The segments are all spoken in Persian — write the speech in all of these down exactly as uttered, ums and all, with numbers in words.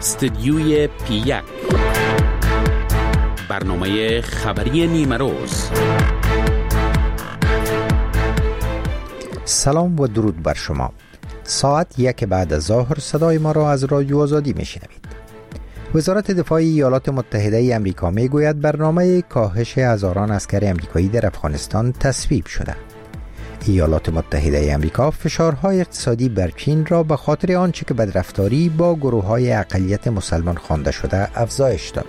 استدیوی پی یک، برنامه خبری نیمه روز. سلام و درود بر شما. ساعت یک بعد از ظهر صدای ما را از رادیو آزادی میشنوید. وزارت دفاع ایالات متحده ای آمریکا میگوید برنامه کاهش هزاران عسکر آمریکایی در افغانستان تصویب شده. ایالات متحده ای آمریکا فشارهای اقتصادی بر چین را به خاطر آنچه که بدرفتاری با گروه‌های اقلیت مسلمان خوانده شده افزایش داد.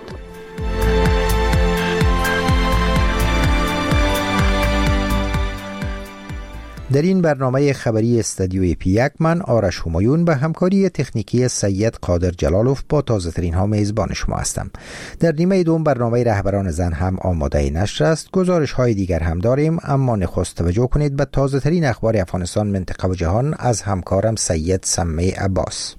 در این برنامه خبری استدیوی پی یک من آرش همایون به همکاری تکنیکی سید قادر جلالوف با تازه ترین ها میزبان شما هستم. در نیمه دوم برنامه رهبران زن هم آماده نشر است. گزارش های دیگر هم داریم، اما نخست توجه کنید به تازه ترین اخبار افغانستان، منطقه و جهان از همکارم سید سمی عباس.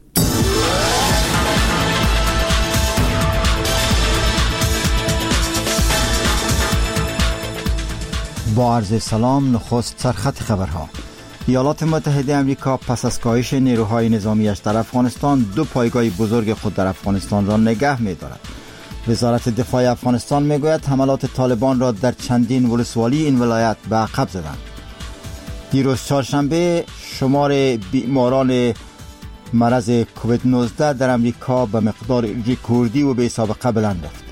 با عرض سلام، نخست سرخط خبرها. ایالات متحده آمریکا پس از کاهش نیروهای نظامیش در افغانستان دو پایگاه بزرگ خود در افغانستان را نگه می‌دارد. وزارت دفاع افغانستان میگوید حملات طالبان را در چندین ولسوالی این ولایت به عقب زدند. دیروز چهارشنبه شمار بیماران مرض کووید نوزده در آمریکا به مقدار رکوردی و بی سابقه بلند رفت.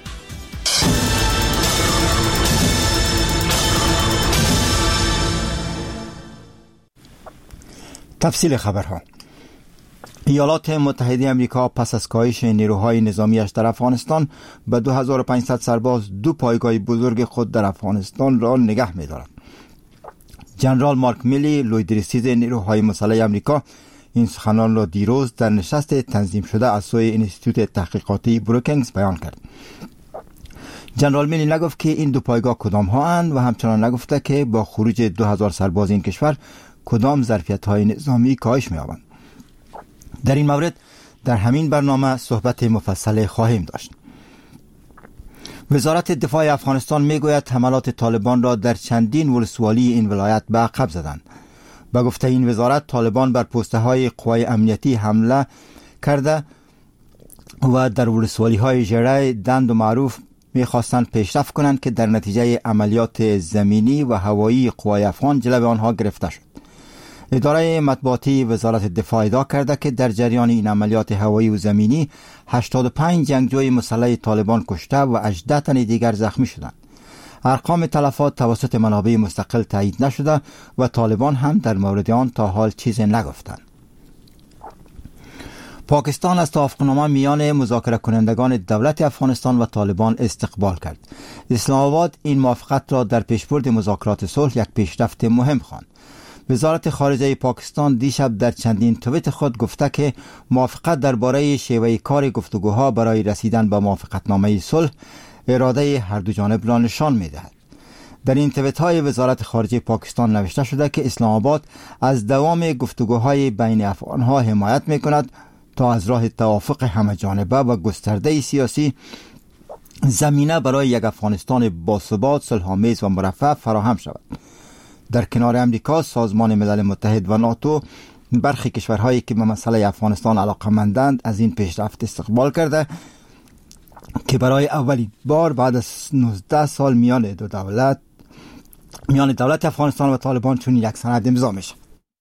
تفصیل خبرها. ایالات متحده آمریکا پس از کاهش نیروهای نظامیش در افغانستان به دو هزار و پانصد سرباز دو پایگاه بزرگ خود در افغانستان را نگه می‌دارد. جنرال مارک میلی، لویدرسیز نیروهای مسلح آمریکا، این سخنان را دیروز در نشست تنظیم شده از سوی انستیتوت تحقیقاتی بروکینگز بیان کرد. جنرال میلی نگفت که این دو پایگاه کدام ها اند و همچنان نگفته که با خروج دو هزار سرباز این کشور کدام ظرفیت‌های نظامی کاهش می‌یابند. در این مورد در همین برنامه صحبت مفصل خواهیم داشت. وزارت دفاع افغانستان میگوید حملات طالبان را در چندین ولسوالی این ولایت به عقب زدند. به گفته این وزارت، طالبان بر پست‌های قوای امنیتی حمله کرده و در ولسوالی‌های ژره، دند و معروف می‌خواستند پیشرفت کنند که در نتیجه عملیات زمینی و هوایی قوای افغان جلوی آنها گرفته شد. اداره مطبوعاتی وزارت دفاع ادعا کرده که در جریان این عملیات هوایی و زمینی هشتاد و پنج جنگجوی مسلح طالبان کشته و هجده تن دیگر زخمی شدند. ارقام تلفات توسط منابع مستقل تایید نشده و طالبان هم در مورد آن تا حال چیزی نگفتند. پاکستان از توافقنامه میان مذاکره کنندگان دولت افغانستان و طالبان استقبال کرد. اسلام آباد این موافقت را در پیشبرد مذاکرات صلح یک پیشرفت مهم خواند. وزارت خارجه پاکستان دیشب در چندین توییت خود گفته که موافقت درباره شیوه کار گفتگوها برای رسیدن به موافقتنامه صلح اراده هر دو جانب را نشان می‌دهد. در این توییت‌های وزارت خارجه پاکستان نوشته شده که اسلام آباد از دوام گفتگوهای بین افغان‌ها حمایت می‌کند تا از راه توافق همه‌جانبه و گسترده سیاسی زمینه برای یک افغانستان باثبات، صلح‌آمیز و مرفه فراهم شود. در کنار امریکا، سازمان ملل متحد و ناتو برخی کشورهایی که به مسئله افغانستان علاقه‌مندند از این پیشرفت استقبال کرده که برای اولین بار بعد از نوزده سال میان دو دولت میان دولت افغانستان و طالبان چون یک سند امضا میشه.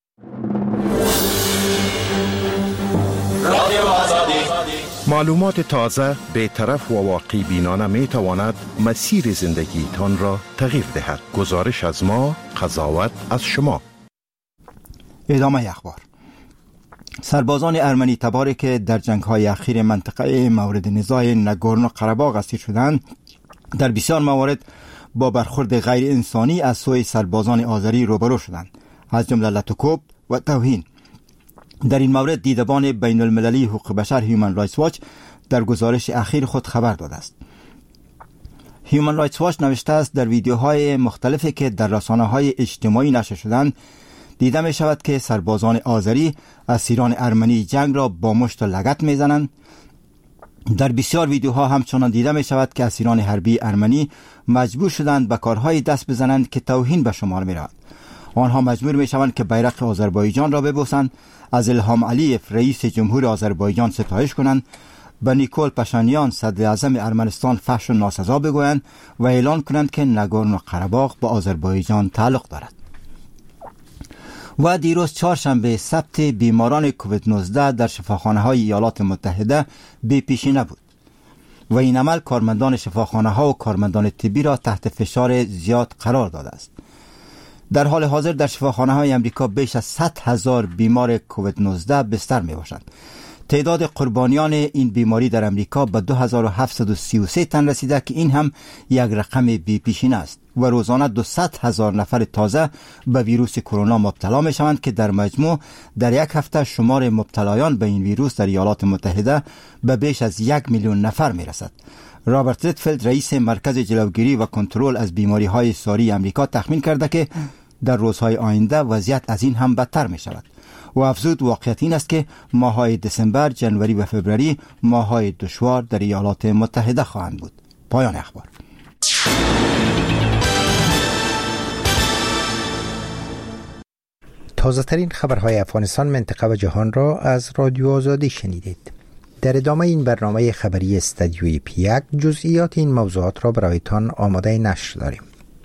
معلومات تازه، بی‌طرف و واقعی بینانه می تواند مسیر زندگی تان را تغییر دهد. گزارش از ما، قضاوت از شما. ادامه اخبار. سربازان ارمنی تباری که در جنگ‌های اخیر منطقه مورد نزاع ناگورنو قره‌باغ اسیر شدند، در بسیار موارد با برخورد غیر انسانی از سوی سربازان آذری روبرو شدند، از جمله لطوکوب و توهین. در این مورد دیدبان بین المللی حقوق بشر هیومن رایتس واچ در گزارش اخیر خود خبر داده است. هیومن رایتس واچ نوشته است در ویدیوهای مختلفی که در رسانه‌های اجتماعی نشر شدند دیده می شود که سربازان آذری اسیران ارمنی جنگ را با مشت و لگد می زنند. در بسیار ویدیوها همچنان دیده می شود که اسیران حربی ارمنی مجبور شدند به کارهای دست بزنند که توهین به شمار می رود. آنها مجبور می شوند که بیرق آذربایجان را ببوسند، از الهام علیف رئیس جمهور آذربایجان ستایش کنند، به نیکول پاشینیان صدر اعظم ارمنستان فحش و ناسزا بگویند و اعلان کنند که ناگورنو قره‌باغ به آذربایجان تعلق دارد. و دیروز چهارشنبه ثبت بیماران کووید نوزده در شفاخانه‌های ایالات متحده بی پیشینه بود و این عمل کارمندان شفاخانه‌ها و کارمندان طبی را تحت فشار زیاد قرار داده است. در حال حاضر در شفاخانه‌های امریکا بیش از صد هزار بیمار کووید نوزده بستر می‌باشند. تعداد قربانیان این بیماری در امریکا به دو هزار و هفتصد و سی و سه تن رسیده که این هم یک رقم بی پیشینه است و روزانه دویست هزار نفر تازه به ویروس کرونا مبتلا می شوند که در مجموع در یک هفته شمار مبتلایان به این ویروس در ایالات متحده به بیش از یک میلیون نفر می رسد. رابرت ریدفیلد رئیس مرکز جلوگیری و کنترل از بیماری های ساری امریکا تخمین کرده که در روزهای آینده وضعیت از این هم بدتر می شود و افزود واقعیت این است که ماه‌های دسامبر، جنوری و فوریه ماه‌های دشوار در ایالات متحده خواهند بود. پایان اخبار. تازه ترین خبرهای افغانستان، منطقه و جهان را از رادیو آزادی شنیدید. در ادامه این برنامه خبری استودیوی پی یک جزئیات این موضوعات را برایتان آماده نشر داریم.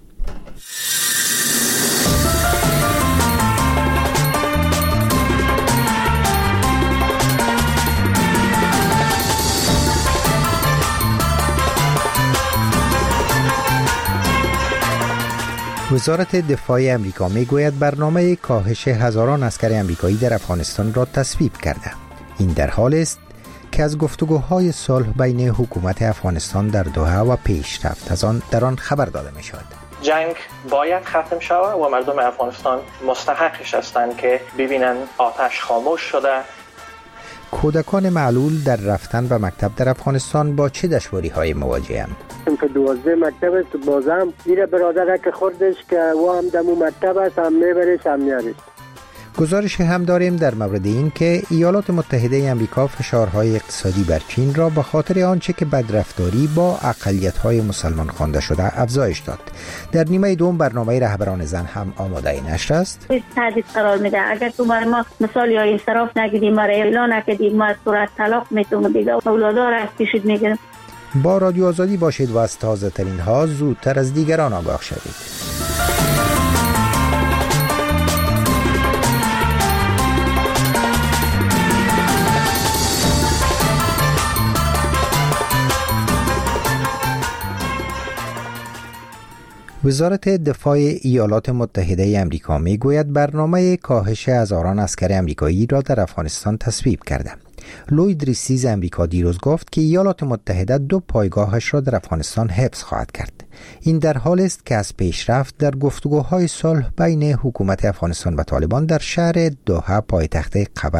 وزارت دفاع امریکا میگوید برنامه کاهش هزاران عسکر امریکایی در افغانستان را تصویب کرده. این در حال است که از گفتگوهای صلح بین حکومت افغانستان در دوحه و پیشرفت از آن در آن خبر داده می شود. جنگ باید ختم شود و مردم افغانستان مستحقش هستند که ببینن آتش خاموش شده. کودکان معلول در رفتن به مکتب در افغانستان با چه دشواری های مواجه‌اند؟ که دوازده مکتب است بازم میره برادره که خوردش که و هم دمو مکتب است هم میبرش هم میارش. گزارش هم داریم در مورد این که ایالات متحده امریکا فشارهای اقتصادی بر چین را به خاطر آنچه که بدرفتاری با اقلیت‌های مسلمان خوانده شده افزایش داد. در نیمه دوم برنامه رهبران زن هم آماده نشر است. تهدید قرار میده اگر تو ما مثال یا انصراف نگیریم ما اعلان نکردیم ما صورت طلاق میتونیم دیگه اولادا را از پیشت میگیریم. با رادیو آزادی باشید و از تازه ترین ها زودتر از دیگران آگاه شوید. وزارت دفاع ایالات متحده امریکا میگوید برنامه کاهش هزاران عسکر امریکایی را در افغانستان تصویب کرده. لوید ریسیز امریکا دیروز گفت که ایالات متحده دو پایگاهش را در افغانستان حفظ خواهد کرد. این در حال است که از پیشرفت در گفتگوهای صلح بین حکومت افغانستان و طالبان در شهر دوحه پایتخت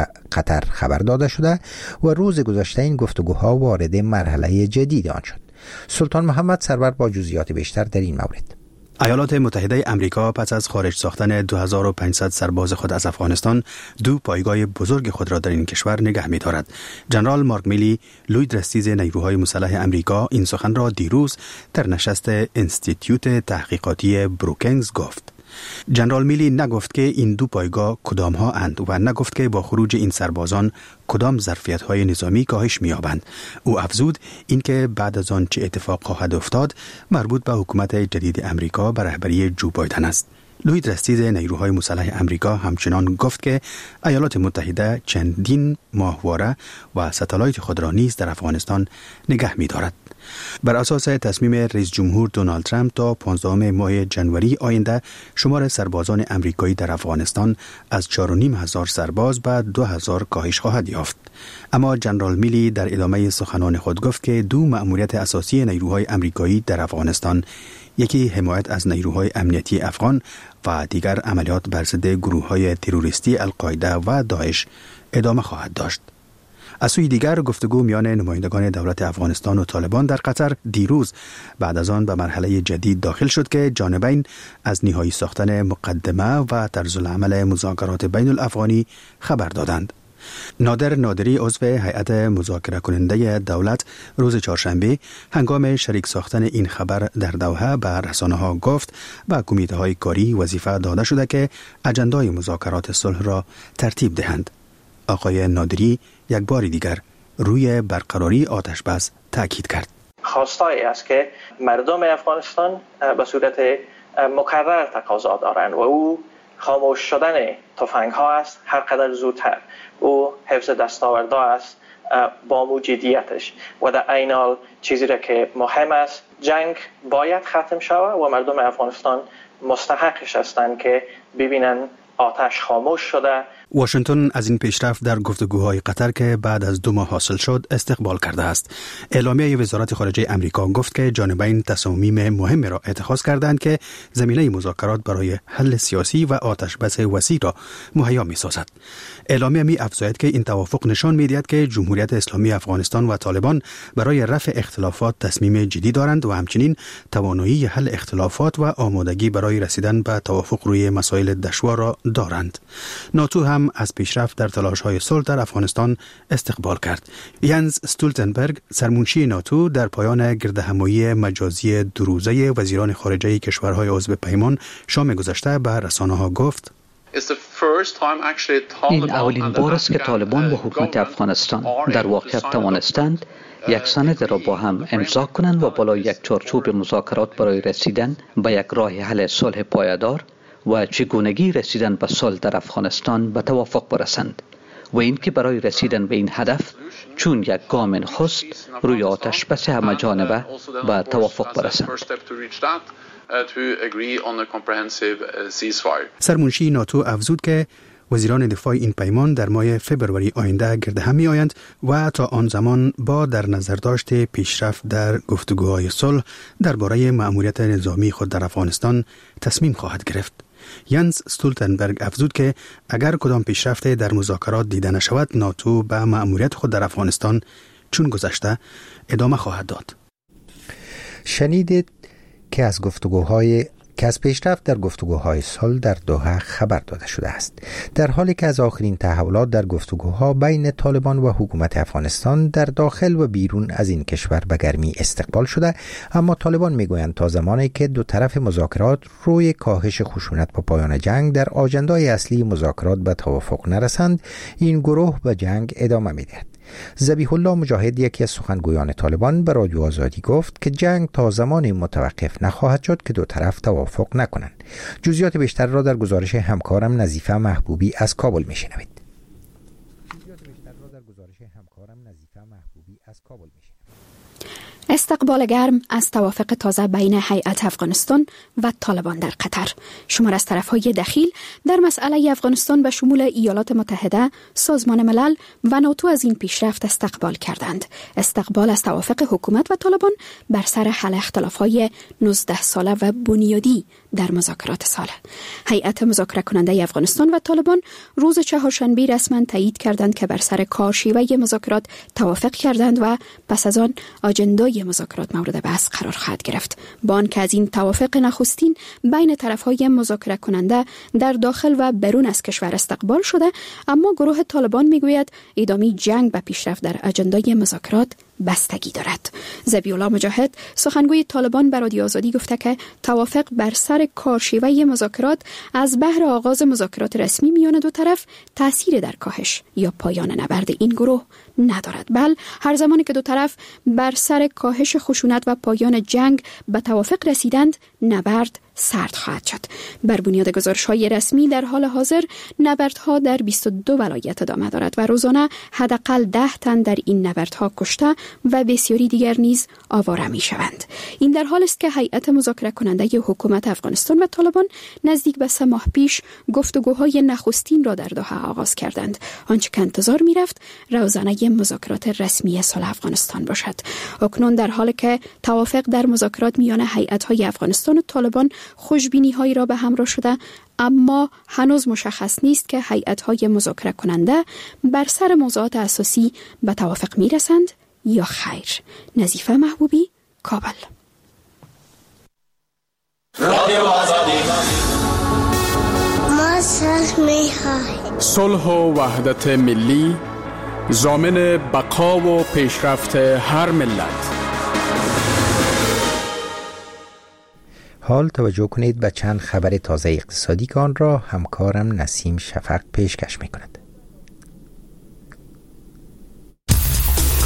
قطر خبر داده شده و روز گذشته این گفتگوها وارد مرحله جدید آن شد. سلطان محمد سرور با جزئیات بیشتر در این مورد. ایالات متحده امریکا پس از خارج ساختن دو هزار و پانصد سرباز خود از افغانستان دو پایگاه بزرگ خود را در این کشور نگه می‌دارد. جنرال مارک میلی، لوید رئیس نیروهای مسلح امریکا، این سخن را دیروز در نشست انستیتیوت تحقیقاتی بروکینگز گفت. جنرال میلی نگفت که این دو پایگاه کدام ها اند و نگفت که با خروج این سربازان کدام ظرفیت های نظامی کاهش می‌یابند. او افزود اینکه بعد از آن چه اتفاق خواهد افتاد مربوط به حکومت جدید امریکا به رهبری جو بایدن است. لوید رئیس نیروهای مسلح امریکا همچنان گفت که ایالات متحده چندین ماهواره و ستالایت خود را نیز در افغانستان نگه می‌دارد. بر اساس تصمیم رئیس جمهور دونالد ترامپ تا پانزدهم ماه جنوری آینده شمار سربازان امریکایی در افغانستان از چهار و نیم هزار سرباز به دو هزار کاهش خواهد یافت. اما جنرال میلی در ادامه سخنان خود گفت که دو مأموریت اساسی نیروهای امریکایی در افغانستان، یکی حمایت از نیروهای امنیتی افغان و دیگر عملیات بر ضد گروه‌های تروریستی القاعده و داعش ادامه خواهد داشت. از سوی دیگر گفتگو میان نمایندگان دولت افغانستان و طالبان در قطر دیروز بعد از آن به مرحله جدید داخل شد که جانبین از نهایی ساختن مقدمه و طرزالعمل مذاکرات بین الافغانی خبر دادند. نادر نادری عضو هیئت مذاکره کننده دولت روز چهارشنبه هنگام شریک ساختن این خبر در دوحه به رسانه‌ها گفت و کمیته های کاری وظیفه داده شده که اجندای مذاکرات صلح را ترتیب دهند. آقای نادری یک بار دیگر روی برقراری آتش بس تاکید کرد. خواستایی است که مردم افغانستان به صورت مکرر تقاضا دارند و او خاموش شدن تفنگ ها است هر قدر زودتر. او حفظ دستاوردها است با موجودیتش و در عین حال چیزی را که مهم است جنگ باید ختم شود و مردم افغانستان مستحقش هستند که ببینن آتش خاموش شده. واشنگتن از این پیشرفت در گفتگوهای قطر که بعد از دو ماه حاصل شد استقبال کرده است. اعلامیه وزارت خارجه امریکا گفت که جانبین تصامیم مهمی را اتخاذ کردند که زمینه مذاکرات برای حل سیاسی و آتش بس وسیع را مهیا می‌سازد. اعلامیه می افزاید که این توافق نشان می‌دهد که جمهوریت اسلامی افغانستان و طالبان برای رفع اختلافات تصمیم جدی دارند و همچنین توانایی حل اختلافات و آمادگی برای رسیدن به توافق روی مسائل دشوار را دارند. ناتو هم از پیشرفت در تلاش‌های صلح در افغانستان استقبال کرد. ینز استولتنبرگ سرمنشی ناتو در پایان گردهمایی مجازی دو روزه وزیران خارجه کشورهای عضو پیمان شام گذشته به رسانه‌ها گفت: این اولین بار است که طالبان و حکومت افغانستان در واقع توانستند یک سند را با هم امضا کنند و بالای یک چارچوب مذاکرات برای رسیدن به یک راه حل صلح پایدار و چگونگی رسیدن به صلح در افغانستان به توافق برسند و اینکه برای رسیدن به این هدف چون یک گام نخست روی آتش بس همه جانبه به توافق برسند. سرمنشی ناتو افزود که وزیران دفاع این پیمان در ماه فبروری آینده گرد هم می آیند و تا آن زمان با در نظر داشت پیشرفت در گفتگوهای صلح درباره مأموریت نظامی خود در افغانستان تصمیم خواهد گرفت. ینز استولتنبرگ افزود که اگر کدام پیشرفت در مذاکرات دیده نشود ناتو به مأموریت خود در افغانستان چون گذشته ادامه خواهد داد. شنیدید که از گفتگوهای که از پیشرفت در گفتگوهای صلح در دوحه خبر داده شده است. در حالی که از آخرین تحولات در گفتگوها بین طالبان و حکومت افغانستان در داخل و بیرون از این کشور به گرمی استقبال شده، اما طالبان میگویند تا زمانی که دو طرف مذاکرات روی کاهش خشونت و پایان جنگ در آجندای اصلی مذاکرات به توافق نرسند، این گروه به جنگ ادامه میدهد. ذبیح الله مجاهد، یکی از سخنگویان طالبان، به رادیو آزادی گفت که جنگ تا زمانی متوقف نخواهد شد که دو طرف توافق نکنند. جزئیات بیشتر را در گزارش همکارم نظیفه محبوبی از کابل میشنوید. جزئیات بیشتر را در گزارش همکارم نظیفه محبوبی از کابل میشنوید. استقبال گرم از توافق تازه بین هیئت افغانستان و طالبان در قطر. شمار از طرف‌های دخیل در مسئله افغانستان به شمول ایالات متحده، سازمان ملل و ناتو از این پیشرفت استقبال کردند. استقبال از توافق حکومت و طالبان بر سر حل اختلاف‌های نوزده ساله و بنیادی در مذاکرات صلح. هیئت مذاکره کننده افغانستان و طالبان روز چهارشنبه رسما تایید کردند که بر سر کارشیوه مذاکرات توافق کردند و پس از آن آجندای مذاکرات مورد بحث قرار خواهد گرفت. با آنکه از این توافق نخستین بین طرفهای مذاکره کننده در داخل و برون از کشور استقبال شده، اما گروه طالبان میگوید ادامه جنگ و پیشرفت در آجندای مذاکرات بستگی دارد. ذبیح الله مجاهد سخنگوی طالبان به رادیو آزادی گفته که توافق بر سر کارشیوه مذاکرات از بهر آغاز مذاکرات رسمی میان دو طرف تأثیر در کاهش یا پایان نبرد این گروه ندارد، بل هر زمانی که دو طرف بر سر کاهش خشونت و پایان جنگ به توافق رسیدند نبرد سرد خواهد شد. بر بنیاد گزارش‌های رسمی در حال حاضر نبردها در بیست و دو ولایت ادامه دارد و روزانه حداقل ده تن در این نبردها کشته و بسیاری دیگر نیز آواره می‌شوند. این در حال است که هیئت مذاکره کننده حکومت افغانستان و طالبان نزدیک به سه ماه پیش گفتگوهای نخستین را در دوحه آغاز کردند، آنچه که انتظار می‌رفت روزانه مذاکرات رسمی صلح افغانستان باشد. اکنون در حالی که توافق در مذاکرات میان هیئت‌های افغانستان و طالبان خوشبینی‌هایی را به همراه شده، اما هنوز مشخص نیست که هیئت‌های مذاکره کننده بر سر موضوعات اساسی به توافق می‌رسند یا خیر. نظیفه محبوبی، کابل. رادیو آزادی. ما صلح می‌خواهیم. صلح و وحدت ملی ضامن بقا و پیشرفت هر ملت. حال توجه کنید به چند خبر تازه اقتصادی که آن را همکارم نسیم شفق پیشکش می کند.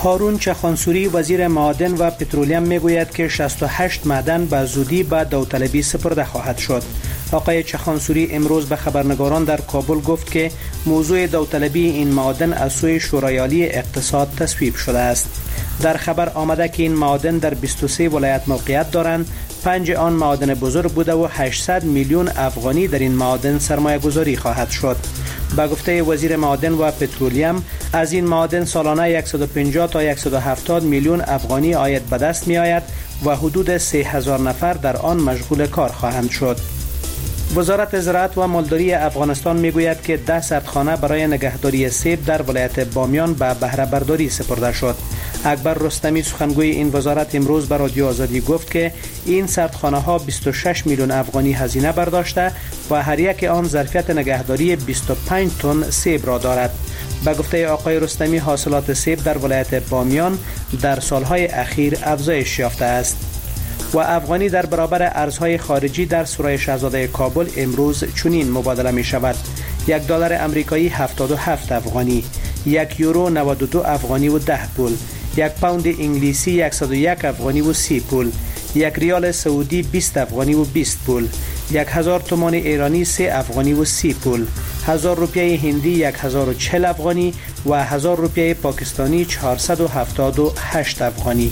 هارون چخانسوری وزیر معادن و پترولیم میگوید که شصت و هشت معدن به زودی به داوطلبی سپرده خواهد شد. آقای چخانسوری امروز به خبرنگاران در کابل گفت که موضوع داوطلبی این معادن از سوی شورای عالی اقتصاد تصویب شده است. در خبر آمده که این معادن در بیست و سه ولایت موقعیت دارند. پنج آن معادن بزرگ بوده و هشتصد میلیون افغانی در این معادن سرمایه گذاری خواهد شد. با گفته وزیر معادن و پترولیم از این معادن سالانه صد و پنجاه تا صد و هفتاد میلیون افغانی عاید به دست می آید و حدود سه هزار نفر در آن مشغول کار خواهند شد. وزارت زراعت و مالداری افغانستان میگوید که ده سردخانه برای نگهداری سیب در ولایت بامیان به بهره برداری سپرده شد. اکبر رستمی سخنگوی این وزارت امروز به رادیو آزادی گفت که این سردخانه ها بیست و شش میلیون افغانی هزینه برداشته و هر یک آن ظرفیت نگهداری بیست و پنج تن سیب را دارد. به گفته آقای رستمی حاصلات سیب در ولایت بامیان در سالهای اخیر افزایش یافته است و افغانی در برابر ارزهای خارجی در سرای شاهزاده کابل امروز چنین مبادله می شود: یک دلار امریکایی هفتاد و هفت افغانی، یک یورو نود و دو افغانی و ده پول، یک پوند انگلیسی صد و یک افغانی و سی پول، یک ریال سعودی بیست افغانی و بیست پول، یک هزار تومان ایرانی سه افغانی و سی پول، هزار روپیه هندی یک هزار و چهل افغانی و هزار روپیه پاکستانی چهارصد و هفتاد و هشت افغانی.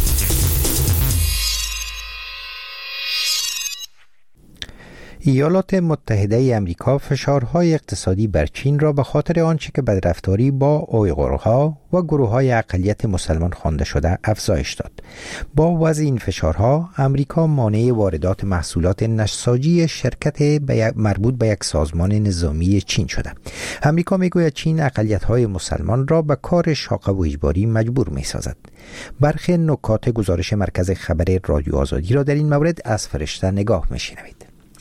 ایالات متحده امریکا فشارهای اقتصادی بر چین را به خاطر آنچه که بدرفتاری با اویغورها و گروه‌های اقلیت مسلمان خوانده شده افزایش داد. با وضع این فشارها، امریکا مانع واردات محصولات نساجی شرکت مربوط به یک سازمان نظامی چین شده. امریکا میگوید چین اقلیت‌های مسلمان را به کار شاق و اجباری مجبور می‌سازد. برخی نکات گزارش مرکز خبر رادیو آزادی را در این مورد از فرشته نگاه می‌شنوید.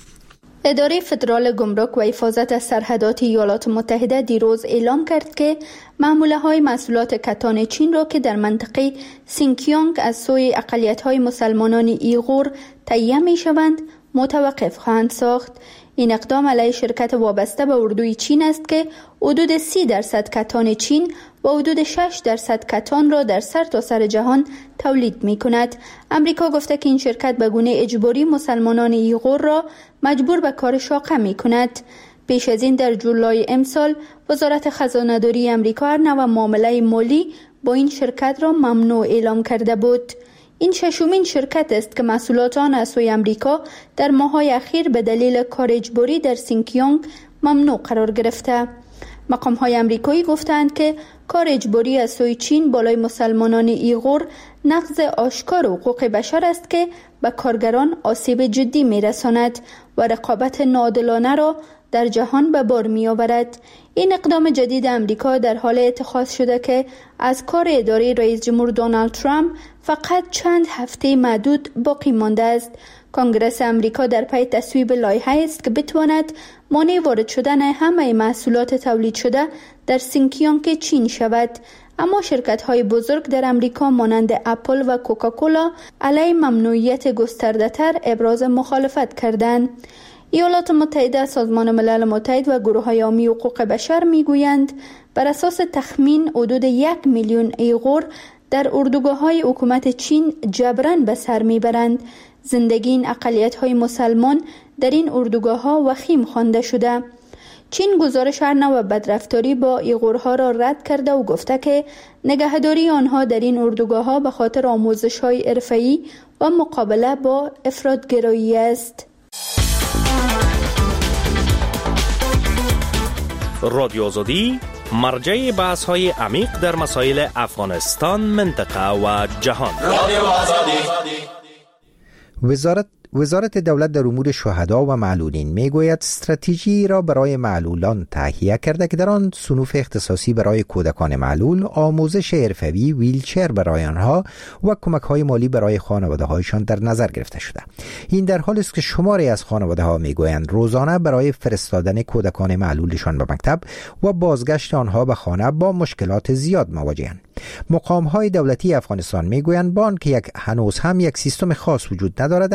اداره فدرال گمرک و حفاظت سرحدات ایالات متحده دیروز اعلام کرد که معامله‌های محصولات کتان چین را که در منطقه سینکیانگ از سوی اقلیت‌های مسلمانان ایغور تهیه می‌شوند متوقف خواهند ساخت. این اقدام علیه شرکت وابسته به اردوی چین است که حدود سی درصد کتان چین و حدود شش درصد کتان را در سرتاسر جهان تولید می کند. امریکا گفته که این شرکت به گونه اجباری مسلمانان ایغور را مجبور به کار شاقه می کند. پیش از این در جولای امسال وزارت خزانه‌داری امریکا هر نوع معامله مالی با این شرکت را ممنوع اعلام کرده بود. این ششمین شرکت است که محصولات آن از سوی امریکا در ماه‌های اخیر به دلیل کار اجباری در سینکیانگ ممنوع قرار گرفته. مقام‌های امریکایی گفتند که کار اجباری از سوی چین بالای مسلمانان ایغور نقض آشکار حقوق بشر است که به کارگران آسیب جدی می‌رساند و رقابت ناعادلانه را در جهان به بار می‌آورد. این اقدام جدید امریکا در حال اتخاذ شده که از کار اداره رئیس جمهور دونالد ترامپ فقط چند هفته معدود باقی مانده است. کنگره امریکا در پی تصویب لایحه‌ای است که بتواند مانع وارد شدن همه محصولات تولید شده در سینکیانگ چین شود. اما شرکت‌های بزرگ در امریکا مانند اپل و کوکاکولا علیه ممنوعیت گسترده‌تر ابراز مخالفت کردند. ایالات متحده، سازمان ملل متحد و گروه‌های حامی حقوق بشر می‌گویند بر اساس تخمین حدود یک میلیون ایغور در اردوگاه‌های حکومت چین جبراً به سر می‌برند. زندگی این اقلیت‌های مسلمان در این اردوگاه‌ها وخیم خوانده شده. چین گزارش هر نوع بدرفتاری با ایغورها را رد کرده و گفته که نگهداری آنها در این اردوگاه‌ها به خاطر آموزش‌های حرفه‌ای و مقابله با افراط‌گرایی است. رادیو آزادی مرجع بحث‌های عمیق در مسائل افغانستان، منطقه و جهان. رادیو آزادی. وزارت وزارت دولت در امور شهدا و معلولین میگوید استراتژی را برای معلولان تهیه کرده که در آن صنوف اختصاصی برای کودکان معلول، آموزش حرفه‌ای، ویلچر برای آنها و کمک‌های مالی برای خانواده‌هایشان در نظر گرفته شده. این در حالی است که شماری از خانواده‌ها میگویند روزانه برای فرستادن کودکان معلولشان به مکتب و بازگشت آنها به خانه با مشکلات زیاد مواجهند. مقام‌های دولتی افغانستان میگویند با آنکه یک هنوز هم یک سیستم خاص وجود ندارد، اما در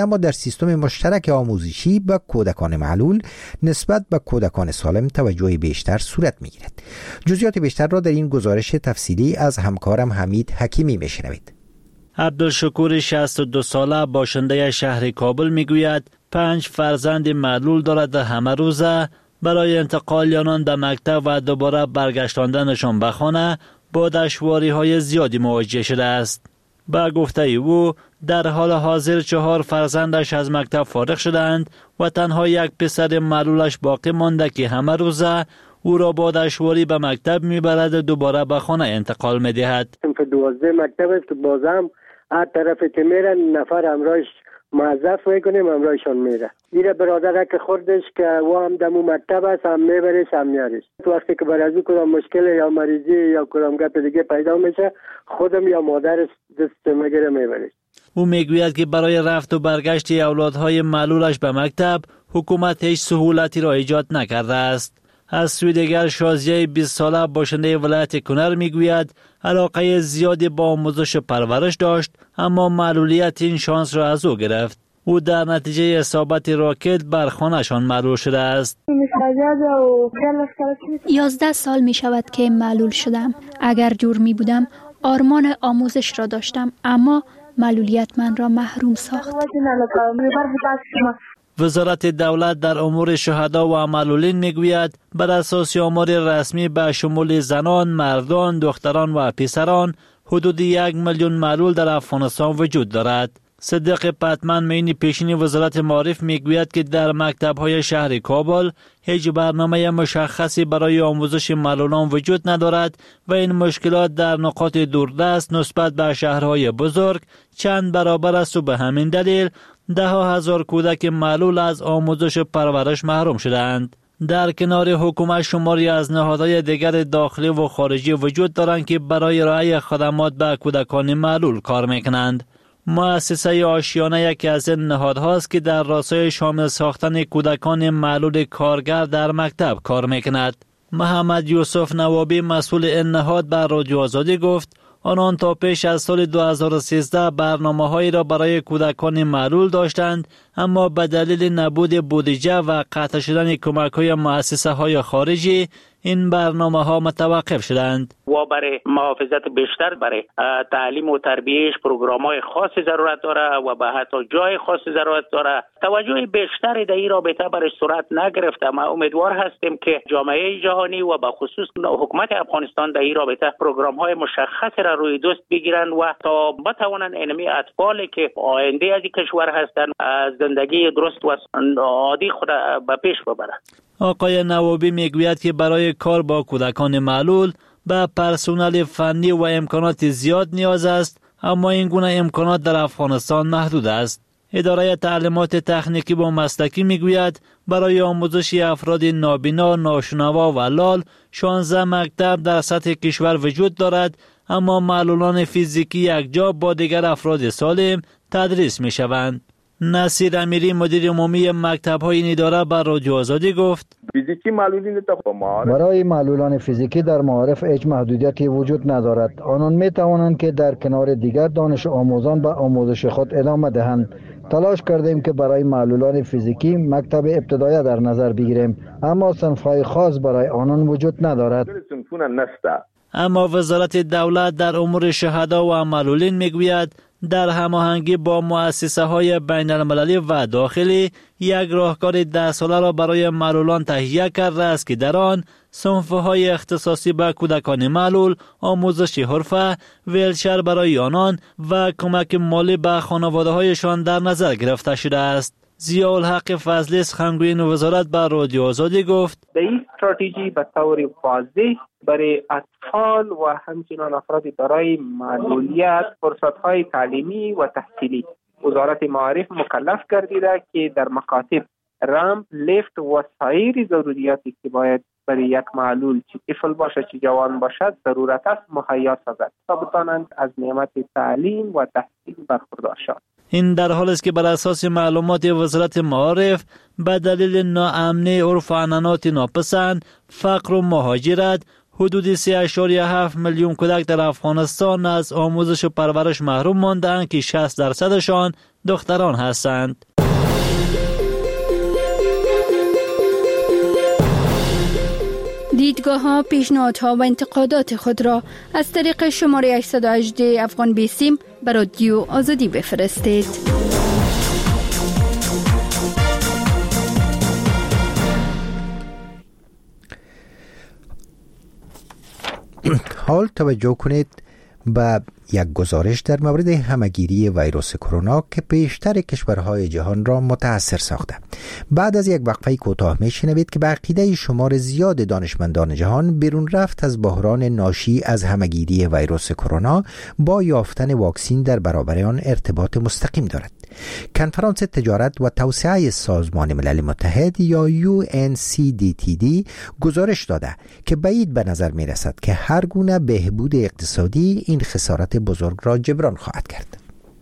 سیستم مشترک آموزشی به کودکان معلول نسبت به کودکان سالم توجه بیشتر صورت می‌گیرد. جزئیات بیشتر را در این گزارش تفصیلی از همکارم حمید حکیمی میشنوید. عبدالشکور شصت و دو ساله باشنده شهر کابل میگوید پنج فرزند معلول دارد و همه روزه برای انتقال آنان به مکتب و دوباره برگشتاندنشان به خانه با دشواری های زیادی مواجه شده است. با گفته او در حال حاضر چهار فرزندش از مکتب فارغ شدند و تنها یک پسر معلولش باقی مانده که همه روزه او را با دشواری به مکتب میبرد و دوباره به خانه انتقال میدهد. صنف دوازده مکتب است که بازم هر طرف که میره نفر همراهش موظف میکنیم همراهشان میره. میره برادر که خوردش که و هم دمو مکتب است هم میبرش هم میارش. وقتی که بر از او کدام مشکل یا مریضی یا کدام گپ دیگه پیدا میشه خودم یا مادرش دست میگیره میبرش. او میگوید که برای رفت و برگشت اولادهای معلولش به مکتب حکومت هیچ سهولتی را ایجاد نکرده است. از سوی دیگر شازیه بیست ساله باشنده ولایت کنر میگوید علاقه زیادی با آموزش و پرورش داشت اما معلولیت این شانس را از او گرفت. او در نتیجه اصابت راکت بر خانه‌شان معلول شده است. یازده سال می شود که معلول شدم. اگر جور می بودم آرمان آموزش را داشتم اما معلولیت من را محروم ساخت. وزارت دولت در امور شهدا و معلولین میگوید بر اساس آمار رسمی به شمول زنان، مردان، دختران و پسران حدود یک میلیون معلول در افغانستان وجود دارد. صدیق پتمن معین پیشین وزارت معارف میگوید که در مکتب‌های شهر کابل هیچ برنامه مشخصی برای آموزش معلولان وجود ندارد و این مشکلات در نقاط دوردست نسبت به شهرهای بزرگ چند برابر است و به همین دلیل ده ها هزار کودک معلول از آموزش و پرورش محروم شدند. در کنار حکومت شماری از نهادهای دیگر داخلی و خارجی وجود دارند که برای ارائه خدمات به کودکان معلول کار میکنند. مؤسسه آشیانه یکی از این نهادهاست که در راستای شامل ساختن کودکان معلول کارگر در مکتب کار میکند. محمد یوسف نوابی مسئول این نهاد بر رادیو آزادی گفت آنان تا پیش از سال دو هزار و سیزده برنامه‌هایی را برای کودکان معلول داشتند اما به دلیل نبود بودجه و قطع شدن کمک‌های مؤسسه‌های خارجی این برنامه‌ها متوقف شدند. و برای محافظت بیشتر برای تعلیم و تربیتش پروگرام‌های خاصی ضرورت داره و به حتی جای خاصی ضرورت داره. توجه بیشتری در این رابطه برای صورت نگرفته. ما امیدوار هستیم که جامعه جهانی و به خصوص حکومت افغانستان در این رابطه پروگرام‌های مشخصی را روی دست بگیرند و تا بتوانند اینمی اطفالی که آینده از کشور هستند از زندگی درست و عادی خود به پیش ببرند. آقای نوابی میگوید که برای کار با کودکان معلول به پرسنل فنی و امکانات زیاد نیاز است اما این گونه امکانات در افغانستان محدود است. اداره تعلیمات تکنیکی و مسلکی میگوید برای آموزش افراد نابینا، ناشنوا و لال شانزده مکتب در سطح کشور وجود دارد اما معلولان فیزیکی یکجا با دیگر افراد سالم تدریس می شوند. نصیر امیری مدیر عمومی مکتب‌های این اداره بر رادیو آزادی گفت فیزیکی معلولین برای معلولان فیزیکی در معارف هیچ محدودیتی وجود ندارد. آنان می توانند که در کنار دیگر دانش آموزان به آموزش خود ادامه دهند. تلاش کردیم که برای معلولان فیزیکی مکتب ابتدایی در نظر بگیریم اما صنف‌های خاص برای آنان وجود ندارد. اما وزارت دولت در امور شهدا و معلولین میگوید در هماهنگی با مؤسسه‌های بین المللی و داخلی یک راهکار ده ساله را برای معلولان تهیه کرده است که در آن صنف‌های اختصاصی به کودکان معلول، آموزش حرفه، ویلچر برای آنان و کمک مالی به خانواده‌هایشان در نظر گرفته شده است. ضیاءالحق فضلی سخنگوی وزارت بر رادیو آزادی گفت در این استراتژی به طور واضح برای اطفال و همچنین افراد برای معلولیت فرصت‌های تعلیمی و تحصیلی وزارت معارف مکلف گردیده که در مکاتب رمپ، لیفت و سایر ضروریاتی که باید برای یک معلول چه طفل باشه چه جوان باشد ضرورت است مهیا سازد تا بتوانند از نعمت تعلیم و تحصیل برخوردار شوند. این در حالی است که بر اساس معلومات وزارت معارف به دلیل ناامنی عرف و عنعنات ناپسند، فقر و مهاجرت حدود سه اشاریه هفت میلیون کودک در افغانستان از آموزش و پرورش محروم ماندند که شصت درصدشان دختران هستند. دیدگاه ها، پیشنهادها و انتقادات خود را از طریق شماره هشت یک هشت افغان بیسیم به رادیو آزادی بفرستید. حال توجه کنید به یک گزارش در مورد همهگیری ویروس کرونا که بیشتر کشورهای جهان را متاثر ساخته. بعد از یک وقفه کوتاه میشنوید که به عقیده شمار زیاد دانشمندان جهان بیرون رفت از بحران ناشی از همهگیری ویروس کرونا با یافتن واکسین در برابر آن ارتباط مستقیم دارد. کنفرانس تجارت و توسعه سازمان ملل متحد یا یو ان سی دی تی دی گزارش داده که بعید به نظر می رسد که هر گونه بهبود اقتصادی این خسارت بزرگ را جبران خواهد کرد.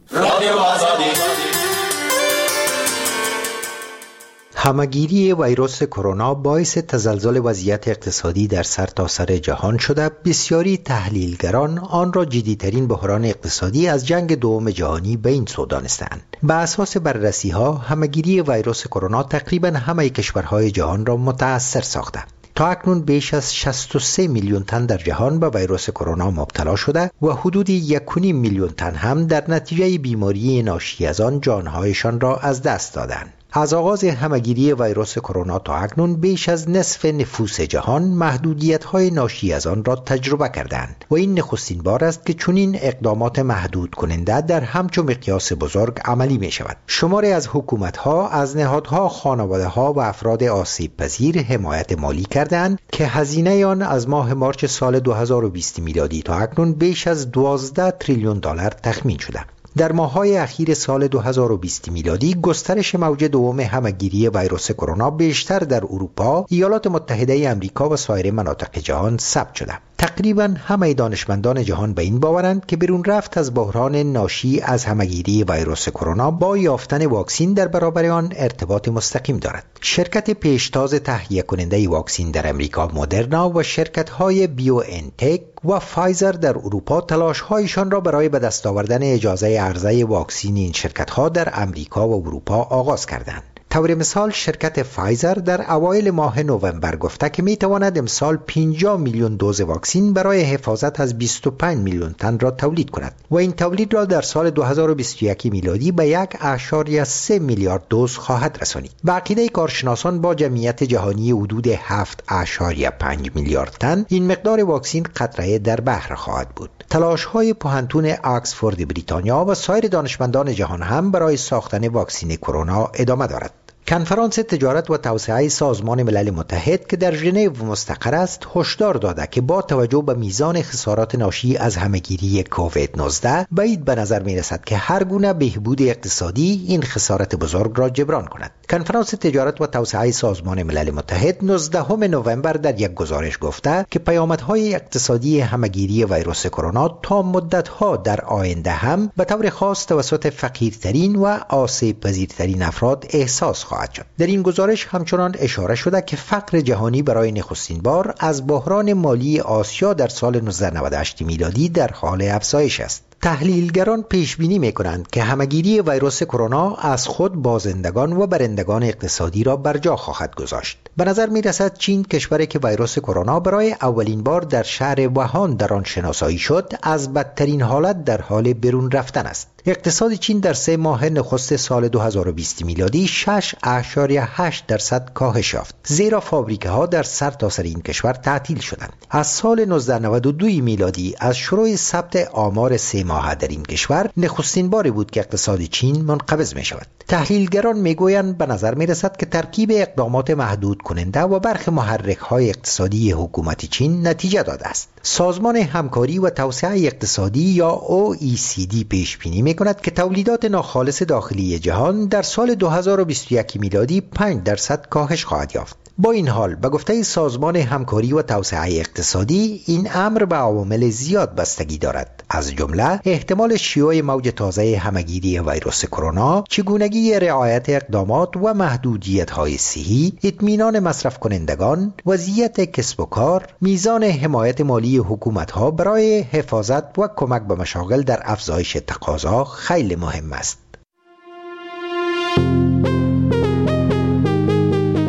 همهگیری ویروس کرونا باعث تزلزل وضعیت اقتصادی در سرتاسر سر جهان شده. بسیاری تحلیلگران آن را جدی‌ترین بحران اقتصادی از جنگ دوم جهانی به این سو دانسته‌اند. بر اساس بررسی‌ها، همهگیری ویروس کرونا تقریباً همه کشورهای جهان را متأثر ساخته. تا اکنون بیش از شصت و سه میلیون تن در جهان به ویروس کرونا مبتلا شده و حدود یک و نیم میلیون تن هم در نتیجه بیماری ناشی از آن جانهایشان را از دست دادند. از آغاز همهگیری ویروس کرونا تا اکنون بیش از نصف نفوس جهان محدودیت‌های ناشی از آن را تجربه کردند و این نخستین بار است که چنین اقدامات محدود کننده در همچون مقیاس بزرگ عملی می شود. شماری از حکومت‌ها از نهادها، خانواده‌ها و افراد آسیب پذیر حمایت مالی کردند که هزینه آن از ماه مارچ سال دو هزار و بیست میلادی تا اکنون بیش از دوازده تریلیون دلار تخمین شده. در ماه‌های اخیر سال دو هزار و بیست میلادی گسترش موج دوم همهگیری ویروس کرونا بیشتر در اروپا، ایالات متحده آمریکا و سایر مناطق جهان ثبت شده. تقریباً همه دانشمندان جهان به این باورند که بیرون رفت از بحران ناشی از همهگیری ویروس کرونا با یافتن واکسین در برابر آن ارتباط مستقیم دارد. شرکت پیشتاز تهیه کننده واکسین در امریکا مدرنا و شرکت‌های بیو انتک و فایزر در اروپا تلاش‌هایشان را برای به دست آوردن اجازه عرضه واکسین این شرکت‌ها در امریکا و اروپا آغاز کردند. طور مثال شرکت فایزر در اوایل ماه نوامبر گفته که میتواند امسال پنجاه میلیون دوز واکسین برای حفاظت از بیست و پنج میلیون تن را تولید کند و این تولید را در سال دو هزار و بیست و یک میلادی به یک اشاریه سه میلیارد دوز خواهد رسانید. به عقیده کارشناسان با جمعیت جهانی حدود هفت اشاریه پنج میلیارد تن این مقدار واکسین قطره در بحر خواهد بود. تلاش‌های پوهنتون آکسفورد بریتانیا و سایر دانشمندان جهان هم برای ساختن واکسین کرونا ادامه دارد. کنفرانس تجارت و توسعه سازمان ملل متحد که در ژنو مستقر است هشدار داده که با توجه به میزان خسارات ناشی از همهگیری کووید نوزده بعید به نظر می رسد که هر گونه بهبود اقتصادی این خسارت بزرگ را جبران کند. کنفرانس تجارت و توسعه سازمان ملل متحد نوزدهم نوامبر در یک گزارش گفته که پیامدهای اقتصادی همهگیری ویروس کرونا تا مدتها در آینده هم به طور خاص توسط فقیرترین و آسیب پذیرترین افراد احساس خواهد شد. در این گزارش همچنان اشاره شده که فقر جهانی برای نخستین بار از بحران مالی آسیا در سال نوزده نود و هشت میلادی در حال افزایش است. تحلیلگران پیش بینی می‌کنند که همهگیری ویروس کرونا از خود بازندگان و برندگان اقتصادی را بر جا خواهد گذاشت. به نظر می‌رسد چین، کشوری که ویروس کرونا برای اولین بار در شهر ووهان در آن شناسایی شد، از بدترین حالت در حال بیرون رفتن است. اقتصاد چین در سه ماه نخست سال دو هزار و بیست میلادی شش اشاریه هشت درصد کاهش یافت، زیرا فابریکه‌ها در سرتاسر این کشور تعطیل شدند. از سال نوزده نود و دو میلادی از شروع ثبت آمار سه ماه در این کشور نخستین باری بود که اقتصاد چین منقبض می شود. تحلیلگران می گویند به نظر می رسد که ترکیب اقدامات محدود کننده و برخی محرک های اقتصادی حکومت چین نتیجه داده است. سازمان همکاری و توسعه اقتصادی یا او ای سی دی پیش بینی می کند که تولیدات ناخالص داخلی جهان در سال دو هزار و بیست و یک میلادی پنج درصد کاهش خواهد یافت. با این حال به گفته سازمان همکاری و توسعه اقتصادی این امر به عوامل زیاد بستگی دارد، از جمله احتمال شیوع موج تازه همهگیری ویروس کرونا، چگونگی رعایت اقدامات و محدودیت‌های صحی، اطمینان مصرف کنندگان، وضعیت کسب و کار، میزان حمایت مالی حکومت‌ها برای حفاظت و کمک به مشاغل در افزایش تقاضا خیلی مهم است.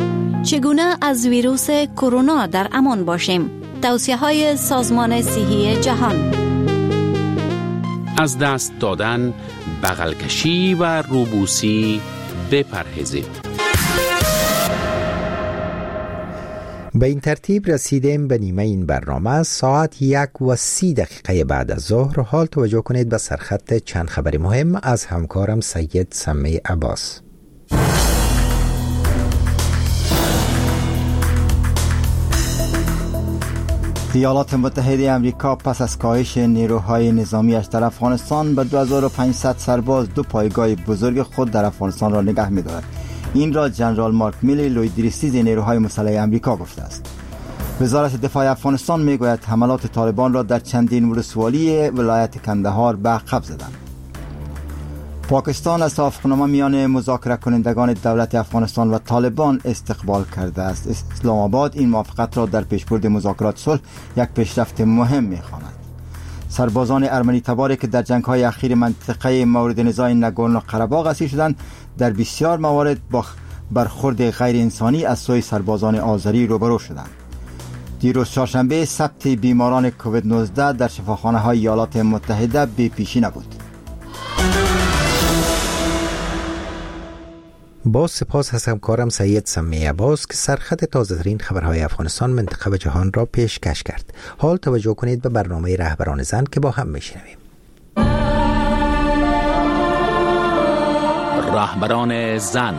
چگونه از ویروس کرونا در امان باشیم؟ توصیه های سازمان صحی جهان. از دست دادن، بغل کشی و روبوسی بپرهیزید. به این ترتیب رسیدیم به نیمه این برنامه. ساعت یک و سی دقیقه بعد از ظهر. حال توجه کنید به سرخط چند خبر مهم از همکارم سید سمی عباس. ایالات متحده امریکا پس از کاهش نیروهای نظامیش در افغانستان به دو هزار و پانصد سرباز دو پایگاه بزرگ خود در افغانستان را نگه می‌دارد. این را جنرال مارک میلی لویدریستیز نیروهای مسلح امریکا گفته است. وزارت دفاع افغانستان میگوید حملات طالبان را در چندین ولسوالی ولایت کندهار به عقب زدند. پاکستان از توافقنامه میان مذاکره کنندگان دولت افغانستان و طالبان استقبال کرده است. اسلام آباد این موافقت را در پیشبرد مذاکرات صلح یک پیشرفت مهم می‌خواند. سربازان ارمنی تباری که در جنگ‌های اخیر منطقه مورد نزاع نگورنو قره‌باغ اسیر شدند، در بسیار موارد با برخورد غیر انسانی از سوی سربازان آذری روبرو شدند. دیروز چهارشنبه ثبت بیماران کووید نوزده در شفاخانه‌های ایالات متحده بی پیشی نبود. با سپاس از همکارم سید سمی عباس که سرخط تازه ترین خبرهای افغانستان، منطقه و جهان را پیشکش کرد. حال توجه کنید به برنامه رهبران زن که با هم میشنویم. رهبران زن.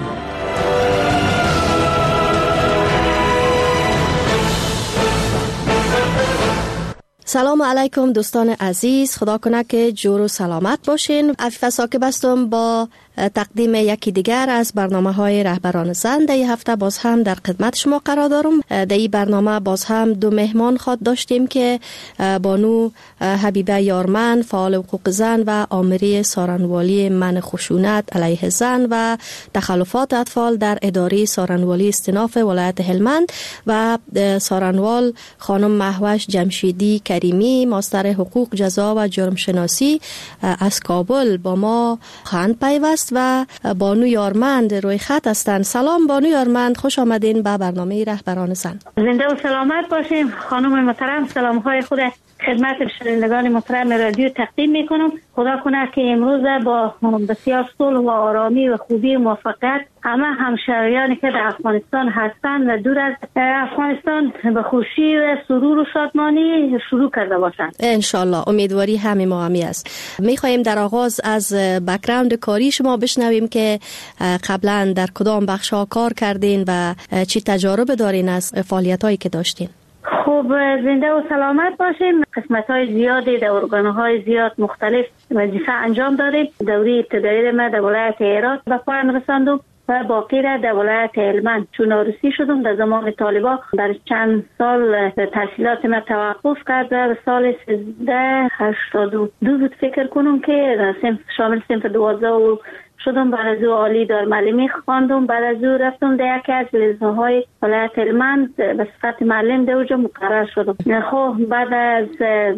سلام علیکم دوستان عزیز، خدا کنه که جور و سلامت باشین. عفیفه ساکب هستم با تقدیم یکی دیگر از برنامه های رهبران زن. در این هفته باز هم در خدمت شما قرار دارم. در این برنامه باز هم دو مهمان خود داشتیم که بانو حبیبه یارمن، فعال حقوق زن و آمری سارنوالی منع خشونت علیه زن و تخلفات اطفال در اداره سارنوالی استیناف ولایت هلمند و سارنوال خانم مهوش جمشیدی کریمی، ماستر حقوق جزا و جرم شناسی از کابل با ما خواهند پیوست و بانو یارمند روی خط هستند. سلام بانو یارمند، خوش آمدین به برنامه رهبران زن. زنده و سلامت باشیم خانم محترم. سلام های خود خدمت شنوندگان محترم رادیو تقدیم میکنم. خدا کنه که امروز با بسیار صلح و آرامی و خوبی و موفقیت همه همشهریانی که در افغانستان هستند و دور از افغانستان به خوشی و سرور و شادمانی شروع کرده باشند. انشالله، امیدواری همه ما همی است. میخواهیم در آغاز از بک‌گراند کاری شما بشنویم که قبلا در کدام بخش‌ها کار کردین و چی تجارب دارین از فعالیت‌هایی که داشتین. خوب زنده و سلامت باشیم. قسمت‌های زیادی در ارگان‌های زیاد مختلف وظیفه انجام دادیم. دوره ابتدایی ما در ولایت هرات به پایان رساندم و باقی را در ولایت هلمند چون عروسی شدم. در زمان طالبان در چند سال تحصیلات ما توقف کرد و سال سیزده هشتاد و دو بود فکر کنم که شامل صنف دوازده و شدم. بعد از او عالی دارالمعلمی خواندم. بعد از او رفتم در یکی از لیسانس‌های ولایت هلمند به صفت معلم در اونجا مقرر شدم. خب بعد از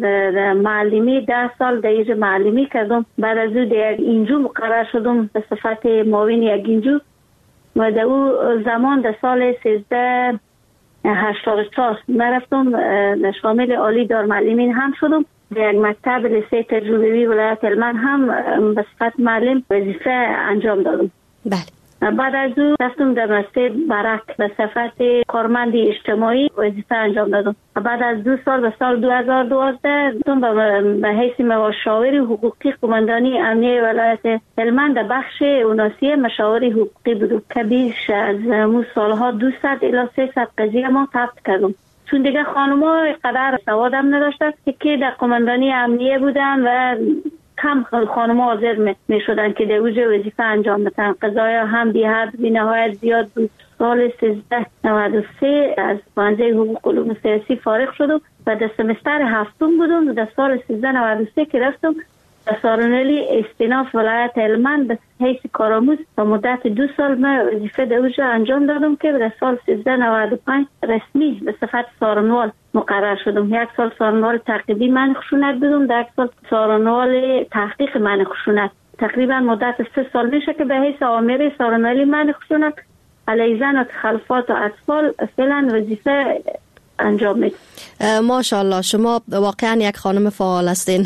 معلمی ده سال در اینجا معلمی کردم. بعد از او در اینجا مقرر شدم به صفت معاون یک اینجا و در او زمان در سال سیزده هشتاد و چهار رفتم شامل عالی دارالمعلمی هم شدم. در یک مکتب لیسه تجربی ولایت هلمند هم به صفت معلم وظیفه انجام دادم. بله. بعد از او رفتم در مسجد برک به صفت کارمند اجتماعی وظیفه انجام دادم. بعد از دو سال به سال دو هزار و دوازده رفتم به حیث مشاور حقوقی قماندانی امنیه ولایت هلمند در بخش اوناسی مشاور حقوقی بودم که بیش از مو سالها دویست الی سیصد قضیه ما ثبت کردم. چون دیگه خانم‌ها قدر سوادم نداشتن که در قماندانی امنیه بودن و کم خانم‌ها حاضر می شدن که در اوجه وظیفه انجام بدن. قضایا هم بی حد بی نهایت زیاد بود. سال سیزده نود و سه از پانزده حقوق علوم سیاسی فارغ شدم و در سمستر هفتم بودم. در سال سیزده نود و سه که رفتم در سارنوالی استیناف ولایت هلمند به حیث کارآموز تا مدت دو سال من وظیفه در اونجا انجام دادم که در سال سیزده نود و پنج رسمی به صفت سارنوال مقرر شدم. یک سال سارنوال تعقیبی منع خشونت بودم، در یک سال سارنوال تحقیق منع خشونت. تقریبا مدت سه سال میشه که به حیث آمر سارنوالی منع خشونت علیه زن و تخلفات و اطفال فعلا وظیفه انجام میده. ماشاءالله شما واقعا یک خانم فعال هستین.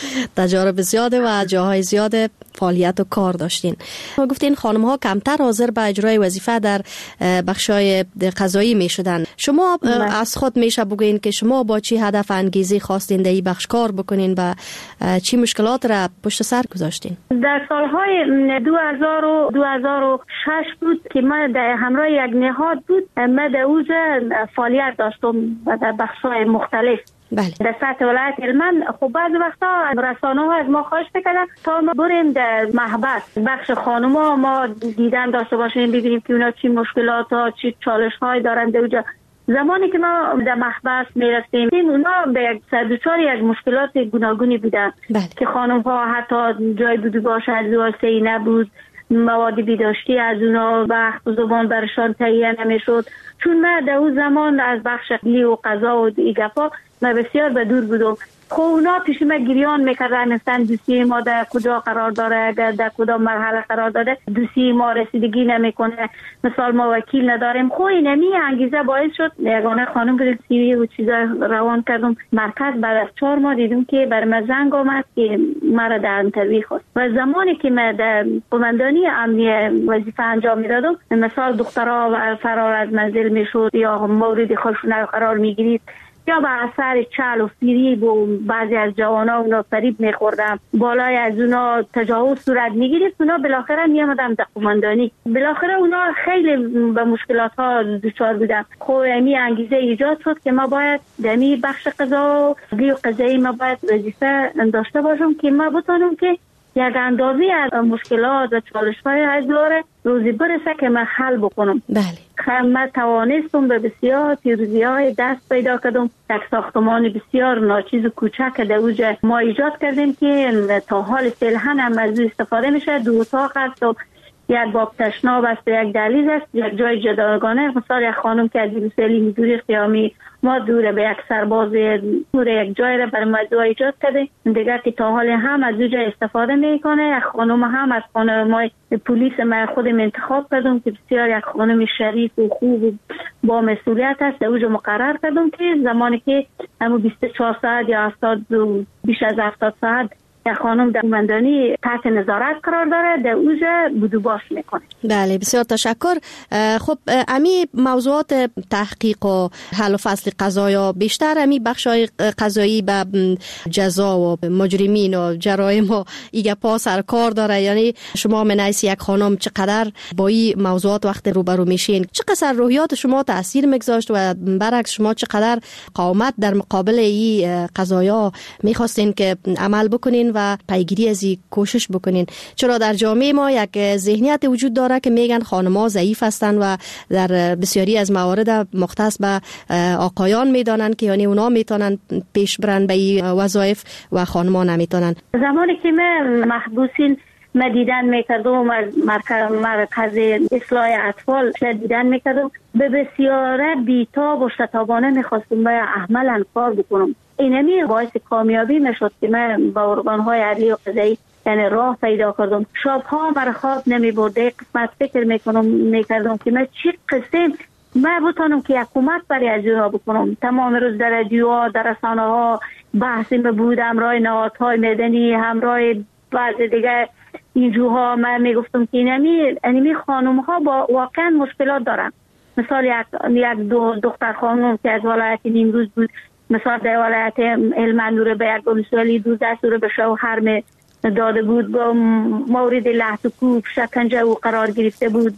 تجارب زیاده و جاهای زیاده فعالیت و کار داشتین. ما گفتین خانم ها کمتر حاضر به اجرای وظیفه در بخشای قضایی می شدن. شما از خود میشه بگوین که شما با چی هدف انگیزی خواستین در این بخش کار بکنین و چی مشکلات را پشت سر گذاشتین؟ در سالهای دو هزار و دو هزار و شش بود که من در همراه یک نهاد بود، من در اوج فعالیت داشتم در بخش‌های مختلف. بله. در سطح ولایت هلمند خب بعض وقتا رسانه ها از ما خواهش میکردن تا ما بریم در محبس بخش خانوما ما دیدن داشته باشیم، ببینیم که اونا چی مشکلات ها چی چالش های دارن. در اونجا زمانی که ما در محبس میرسیم اونا به یک سردوچار یک مشکلات گوناگونی بودن. بله. که خانم ها حتی جای بودو باشه از واسه نبود، مواد بیداشتی از اونا وقت و زبان برشان تهیه نمیشد. چون من در اون زمان از بخش عقلی و قضا و ایگفا من بسیار به دور بودم. خب اونا پیش من گریان میکردن مثلا دوسیه ما در کجا قرار داره، اگر در کدام مرحله قرار داره دوسیه ما رسیدگی نمیکنه، مثال ما وکیل نداریم. خب اینمی انگیزه باعث شد یگانه خانم بود سیوی و چیزا روان کردم مرکز. بعد از چهار ماه دیدم که بر من زنگ آمد که مرا در انترویو خواست و زمانی که من در قماندانی امنی وظیفه انجام میدادم مثال دخترها فرار از منزل میشد یا مورد خشونت قرار میگیرید یا به اثر چل و فریب و بعضی از جوانا اونا فریب میخوردم، بالای از اونا تجاوز صورت میگیرید، اونا بالاخره میامدم در قماندانی. بالاخره اونا خیلی به مشکلات ها دچار بودن. خب امی انگیزه ایجاد شد که ما باید دمی بخش قضا و قضایی ما باید وظیفه داشته باشم که ما بتونم که یک اندازی از مشکلات و چالش‌های از لاره روزی برسه که من حل بکنم. بله. من توانستم به بسیار پیروزی‌های دست پیدا کردم. یک ساختمان بسیار ناچیز و کوچک در اوج ما ایجاد کردیم که تا حال فعلا هم از او استفاده میشه. دو اتاق است و یک باب تشناب است و یک دهلیز است، یک جای جداگانه. مثلا یک خانم که از بروسلی میدوری قیامی ما دوره به یک سرباز دوره یک جای را برای ما ایجاد کرده دیگر که تا حال هم از اوجا استفاده میکنه. یک خانم هم از خانم پلیس ما خودم انتخاب کردم که بسیار یک خانم شریف و خوب و با مسئولیت است. در اوجا مقرر کردم که زمانی که همو بیست و چهار ساعت یا هفتاد بیش از هفتاد ساعت یک خانم در قماندانی تحت نظارت قرار داره، در اوجا بودو باش میکنه. بله بسیار تشکر. خب امی موضوعات تحقیق و حل و فصل قضایا بیشتر امی بخشای قضایی به جزا و مجرمین و جرایم و ایگه پا سر کار داره. یعنی شما منعیس یک خانم چقدر با این موضوعات وقت روبرو میشین، چقدر روحیات شما تاثیر میگذاشت و برعکس شما چقدر قامت در مقابل این قضایا میخواستین که عمل بکنین و پیگیری از این کوشش بکنین؟ چرا در جامعه ما یک ذهنیت وجود داره که میگن خانم‌ها ضعیف هستن و در بسیاری از موارد مختص به آقایان میدانن که یعنی اونا میتونن پیش برن به این وظایف و خانم‌ها نمیتونن. زمانی که من محبوسین ما دیدن میکردم از مرکز, مرکز اصلاح اطفال دیدن میکردم به بسیاره بیتاب و شتابانه میخواستم باید عملا کار بکنم. اینمی باعث کامیابی میشد که من با ارگان‌های عدلی و قضایی یعنی راه پیدا کردم. شب‌ها مرا خواب نمی برده، قسمت فکر میکنم میکردم که من چی قسم من بتونم که حکومت برای از اونها بکنم. تمام روز در رادیوها در رسانه‌ها بحثی بود، همراه نهادهای مدنی، همراه بعض دیگه اینجوها من میگفتم که اینمی اینمی خانم‌ها با واقعا مشکلات دارن. مثال یک یک دو دختر خانم که از ولایت نیمروز بود، مثلا در ولایت هلمند رو به یک مسئولی دوزده سوره به شوهر داده بود، با مورد لحظ و کوب شکنجه و قرار گرفته بود،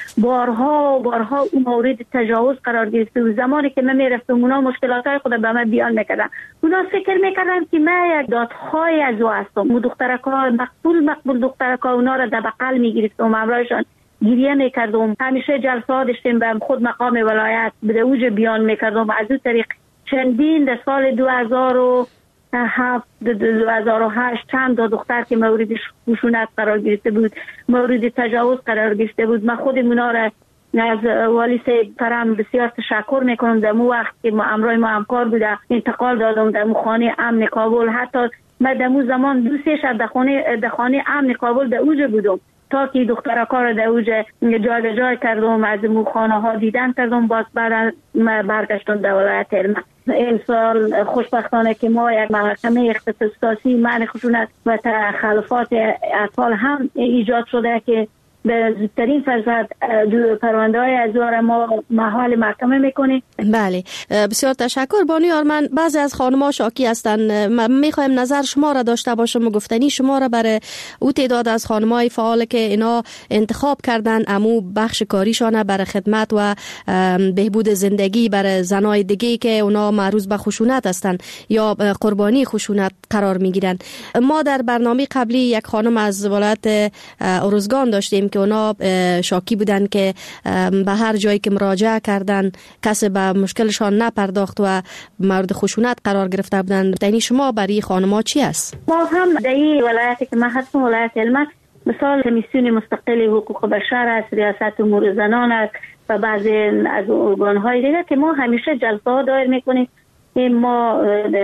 بارها بارها اون مورد تجاوز قرار گرفته بود. زمانی که من میرفتم اونا مشکلات های خود به من بیان میکردن، اونا فکر میکردن که من یک دادخواه از او هستم. اون دخترکا مقبول مقبول دخترکا اونا را در بغل میگرفتم، همراهشان گریه میکردم. همیشه جلسات داشتیم به خود مقام ولایت به اوج بیان میکردم. از اون طریق چندین در سال دو هزار و هفت دو هزار و هشت چند تا دختر که مورد خشونت قرار گرفته بود، مورد تجاوز قرار گرفته بود، من خود اونا را از والی سپرم بسیار تشکر میکنم. در مو وقت که ما امرای ما همکار بوده انتقال دادم در مو خانه امن کابل. حتی من در مو زمان دو سه شب در خانه در خانه امن کابل در اوج بودم تا که دختر کار در اوج جای به جای کردم، از مو خانه ها دیدن کردم، باز بعد برگشتم در ولایت علمه. امسال خوشبختانه که ما یک محکمه اختصاصی معنی خشونت و تخلفات اطفال هم ایجاد شده که به زودترین فرصت پرونده های از ما محال محکمه میکنیم. بله، بسیار تشکر بانو یارمن. بعضی از خانم‌ها شاکی هستند، میخوایم نظر شما را داشته باشم و گفتنی شما را برای او تعداد از خانم‌های فعال که اینا انتخاب کردن امو بخش کاریشان برای خدمت و بهبود زندگی برای زنای دیگه که اونا معروض به خشونت هستند یا قربانی خشونت قرار میگیرن. ما در برنامه قبلی یک خانم از ولایت ارزگان داشتیم که اونا شاکی بودن که به هر جایی که مراجعه کردن کسی به مشکلشان نپرداخت و مورد خشونت قرار گرفته بودن. یعنی شما برای خانم‌ها چی است؟ ما هم در این ولایتی که من هستم، ولایت علمه، مثال کمیسیون مستقل حقوق بشر است، ریاست امور زنان است و بعضی از ارگان‌های دیگه که ما همیشه جلسه‌ها دایر می‌کنیم. ما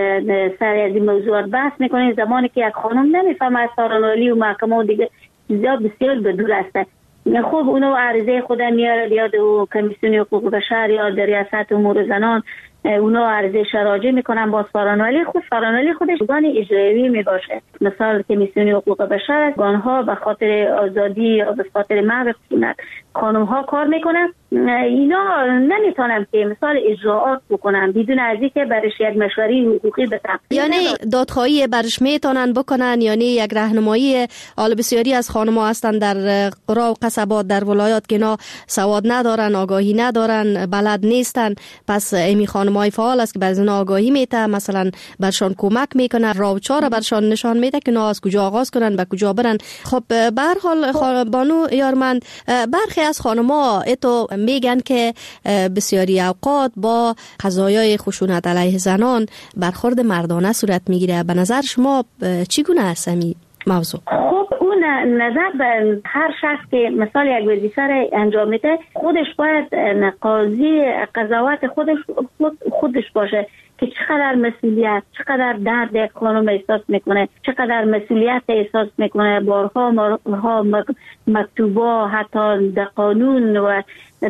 سر از این موضوعات بحث می‌کنیم. زمانی که یک خانم نمی‌فهمه سارانالی و محکمه و دیگه چیزا بسیار بدور است. خب اونو عرضه خود میاره یا دو کمیسیون حقوق بشر یا در ریاست امور زنان، اونو عرضه شراجع میکنن با فرانوالی خود فرانوالی خودش ارگان اجرایی میباشه. مثال کمیسیون حقوق بشر ارگان‌ها به خاطر آزادی یا به خاطر منع خشونت خانم‌ها کار میکنن. اینا نمیتونن که مثال اجراعات بکنن بدون از اینکه برش یک مشوره حقوقی بدن. یعنی دادخواهی برش میتونن بکنن، یعنی یک راهنمایی. حال بسیاری از خانم‌ها هستن در قرا و قصبات در ولایات که اینا سواد ندارن، آگاهی ندارن، بلد نیستن. پس امی خانم‌های فعال است که بعضی اینا آگاهی میده، مثلا برشان کمک میکنه، راه و چاره برشان نشان میده که اینا از کجا آغاز کنن به کجا برن. خب به هر حال بانو یارمند، برخی از خانم‌ها اتو میگن که بسیاری اوقات با قضایای خشونت علیه زنان برخورد مردانه صورت میگیره. به نظر شما چگونه است این موضوع؟ خب اون نظر به هر شخص که مثال یک وظیفه را انجام میده خودش باید قاضی قضاوت خودش خودش باشه که چقدر مسئولیت، چقدر درد یک خانم احساس میکنه، چقدر مسئولیت احساس میکنه. بارها بارها مکتوبا حتی در قانون و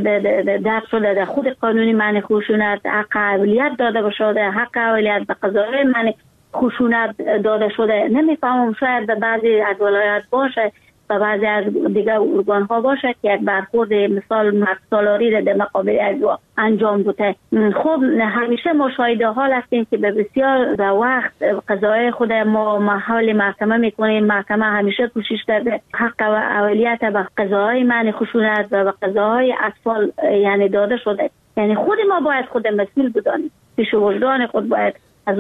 در شده در خود قانونی معنی خشونت حق اولیت داده شده، حق اولیت به قضای معنی خشونت داده شده. نمیفهمم، شاید به بعضی از ولایات باشه و بعضی از دیگر ارگان ها باشه که یک برخورد مثال مقصالاری در مقابل از انجام بوده. خب همیشه ما شاهد حال هستیم که به بسیار در وقت قضای خود ما محال محکمه میکنیم. محکمه همیشه کوشش کرده حق و اولیت به قضای معنی خشونت و به قضای اطفال یعنی داده شده. یعنی خود ما باید خود مسئول بدانیم، پیش وجدان خود باید از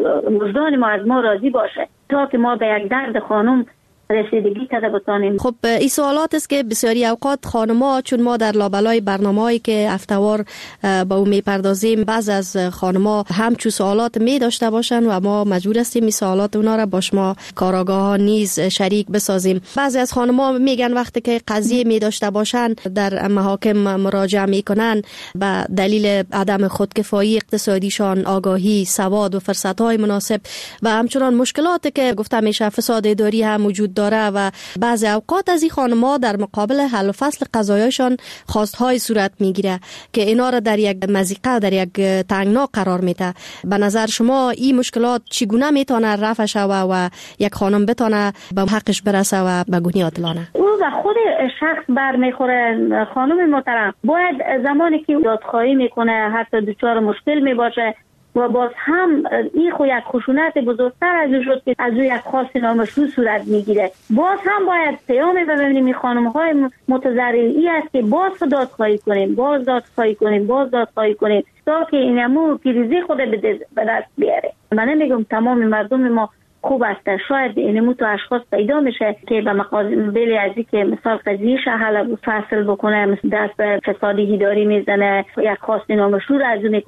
وجدان ما از ما راضی باشه تا که ما به یک درد خانم رسیدگی کرده بتانیم. خب این سوالات است که بسیاری اوقات خانم‌ها، چون ما در لابلای برنامه‌ای که هفته‌وار با اون میپردازیم، بعض از خانم‌ها همچون سوالات می داشته باشن و ما مجبور هستیم این سوالات اونا را با شما کاراگاه‌ها نیز شریک بسازیم. بعضی از خانم‌ها میگن وقتی که قضیه می داشته باشن در محاکم مراجعه میکنن به دلیل عدم خودکفایی اقتصادیشان، آگاهی، سواد و فرصت‌های مناسب و همچنان مشکلاتی که گفته میشه فساد اداری هم وجود داره و بعضی اوقات از این خانم‌ها در مقابل حل و فصل قضایاشان خواست‌های صورت میگیره که اینا را در یک مضیقه، در یک تنگنا قرار میده. به نظر شما این مشکلات چگونه میتونه رفع شوه و یک خانم بتونه به حقش برسه و به گونی عادلانه؟ او و خود شخص برمیخوره. خانم محترم باید زمانی که دادخواهی میکنه حتی دچار مشکل میباشه و باز هم این خو یک خشونت بزرگتر از شد که از او یک خواست نامشروع صورت میگیره، باز هم باید پیام ببینیم این خانم های متضرری است که باز دادخواهی کنیم، باز دادخواهی کنیم، باز دادخواهی کنیم تا که اینمو پیروزی خود به دست بیاره. من نمیگم تمام مردم ما خوب است، شاید اینمو تو اشخاص پیدا میشه که به مقابل از که مثال قضیهش حل فصل بکنه، مثل دست به فساد اداری میزنه، یک خواست نامشروع از او میکنه،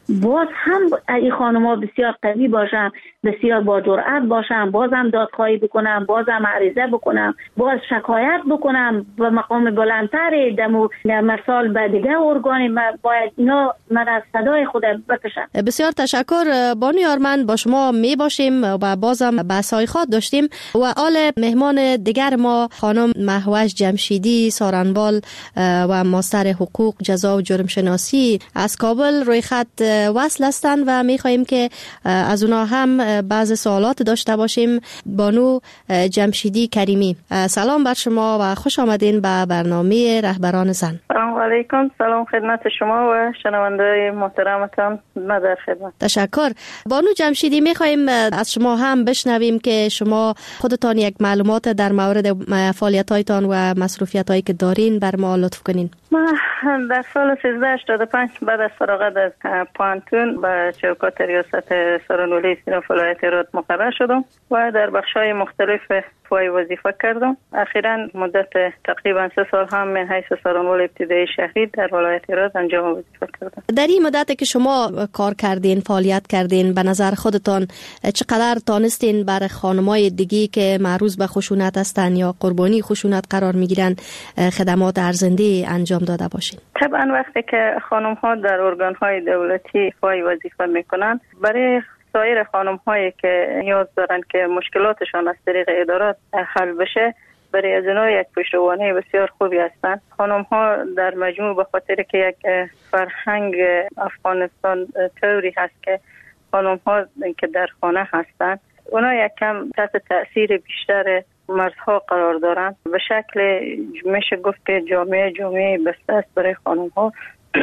باز هم این خانم‌ها بسیار قوی باشن، بسیار با جرأت باشن، بازم دادخواهی بکنم، بازم عریضه بکنم، باز شکایت بکنم به مقام بلندتر دمو مثال به دیگه ارگان باید اینا من از صدای خود بکشن. بسیار تشکر بانو یارمند، با شما می باشیم و بازم بحث‌های خود داشتیم و آل مهمان دیگر ما خانم مهوش جمشیدی سارنوال و ماستر حقوق جزا و جرم شناسی از کابل روی خط وصل هستند و می خواهیم که از اونا هم بعض سوالات داشته باشیم. بانو جمشیدی کریمی، سلام بر شما و خوش آمدین به برنامه رهبران زن. سلام علیکم، سلام خدمت شما و شنونده محترمتان، ما در خدمت. تشکر. بانو جمشیدی، می خواهیم از شما هم بشنویم که شما خودتان یک معلومات در مورد فعالیت‌هایتان و مسئولیت‌هایی که دارین بر ما لطف کنین. ما در سال سیزده هشتاد و پنج بعد از فراغت از پانتون به چوکات ریاست سارنولی استیناف ولایت هرات مقرر شدم و در بخش‌های مختلف فای وظیفه کردم. اخیراً مدت تقریبا سه سال هم من حیث سارنولی ابتدایی شهری در ولایت هرات انجام وظیفه کردم. در این مدت که شما کار کردین، فعالیت کردین، به نظر خودتان چقدر تانستین بر خانم‌های دیگی که معروض به خشونت هستند یا قربانی خشونت قرار میگیرن خدمات ارزنده انجام داده باشین؟ طبعا وقتی که خانم ها در ارگان های دولتی فای وظیفه میکنن، برای سایر خانم هایی که نیاز دارن که مشکلاتشان از طریق ادارات حل بشه، برای از اینا یک پشتوانه بسیار خوبی هستند. خانم ها در مجموع به خاطر که یک فرهنگ افغانستان طوری هست که خانم ها که در خانه هستند، اونا یک کم تحت تأثیر بیشتر مردها قرار دارن. به شکل میشه گفت که جامعه جامعه بسته است برای خانم ها.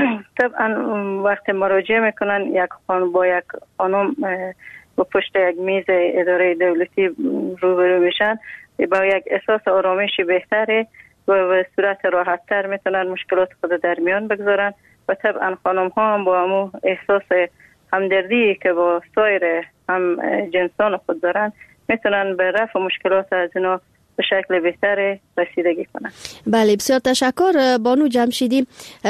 طبعا وقتی مراجعه میکنن یک خانم با یک خانم با پشت یک میز اداره دولتی روبرو میشن، با یک احساس آرامشی بهتره و به صورت راحت تر میتونن مشکلات خود در میان بگذارن و طبعا خانم ها هم با همون احساس همدردی که با سایر هم جنسان خود دارن میتونن به رفع مشکلات از اینا به شکل بهتر رسیدگی کنن. بله، بسیار تشکر بانو جمشیدی.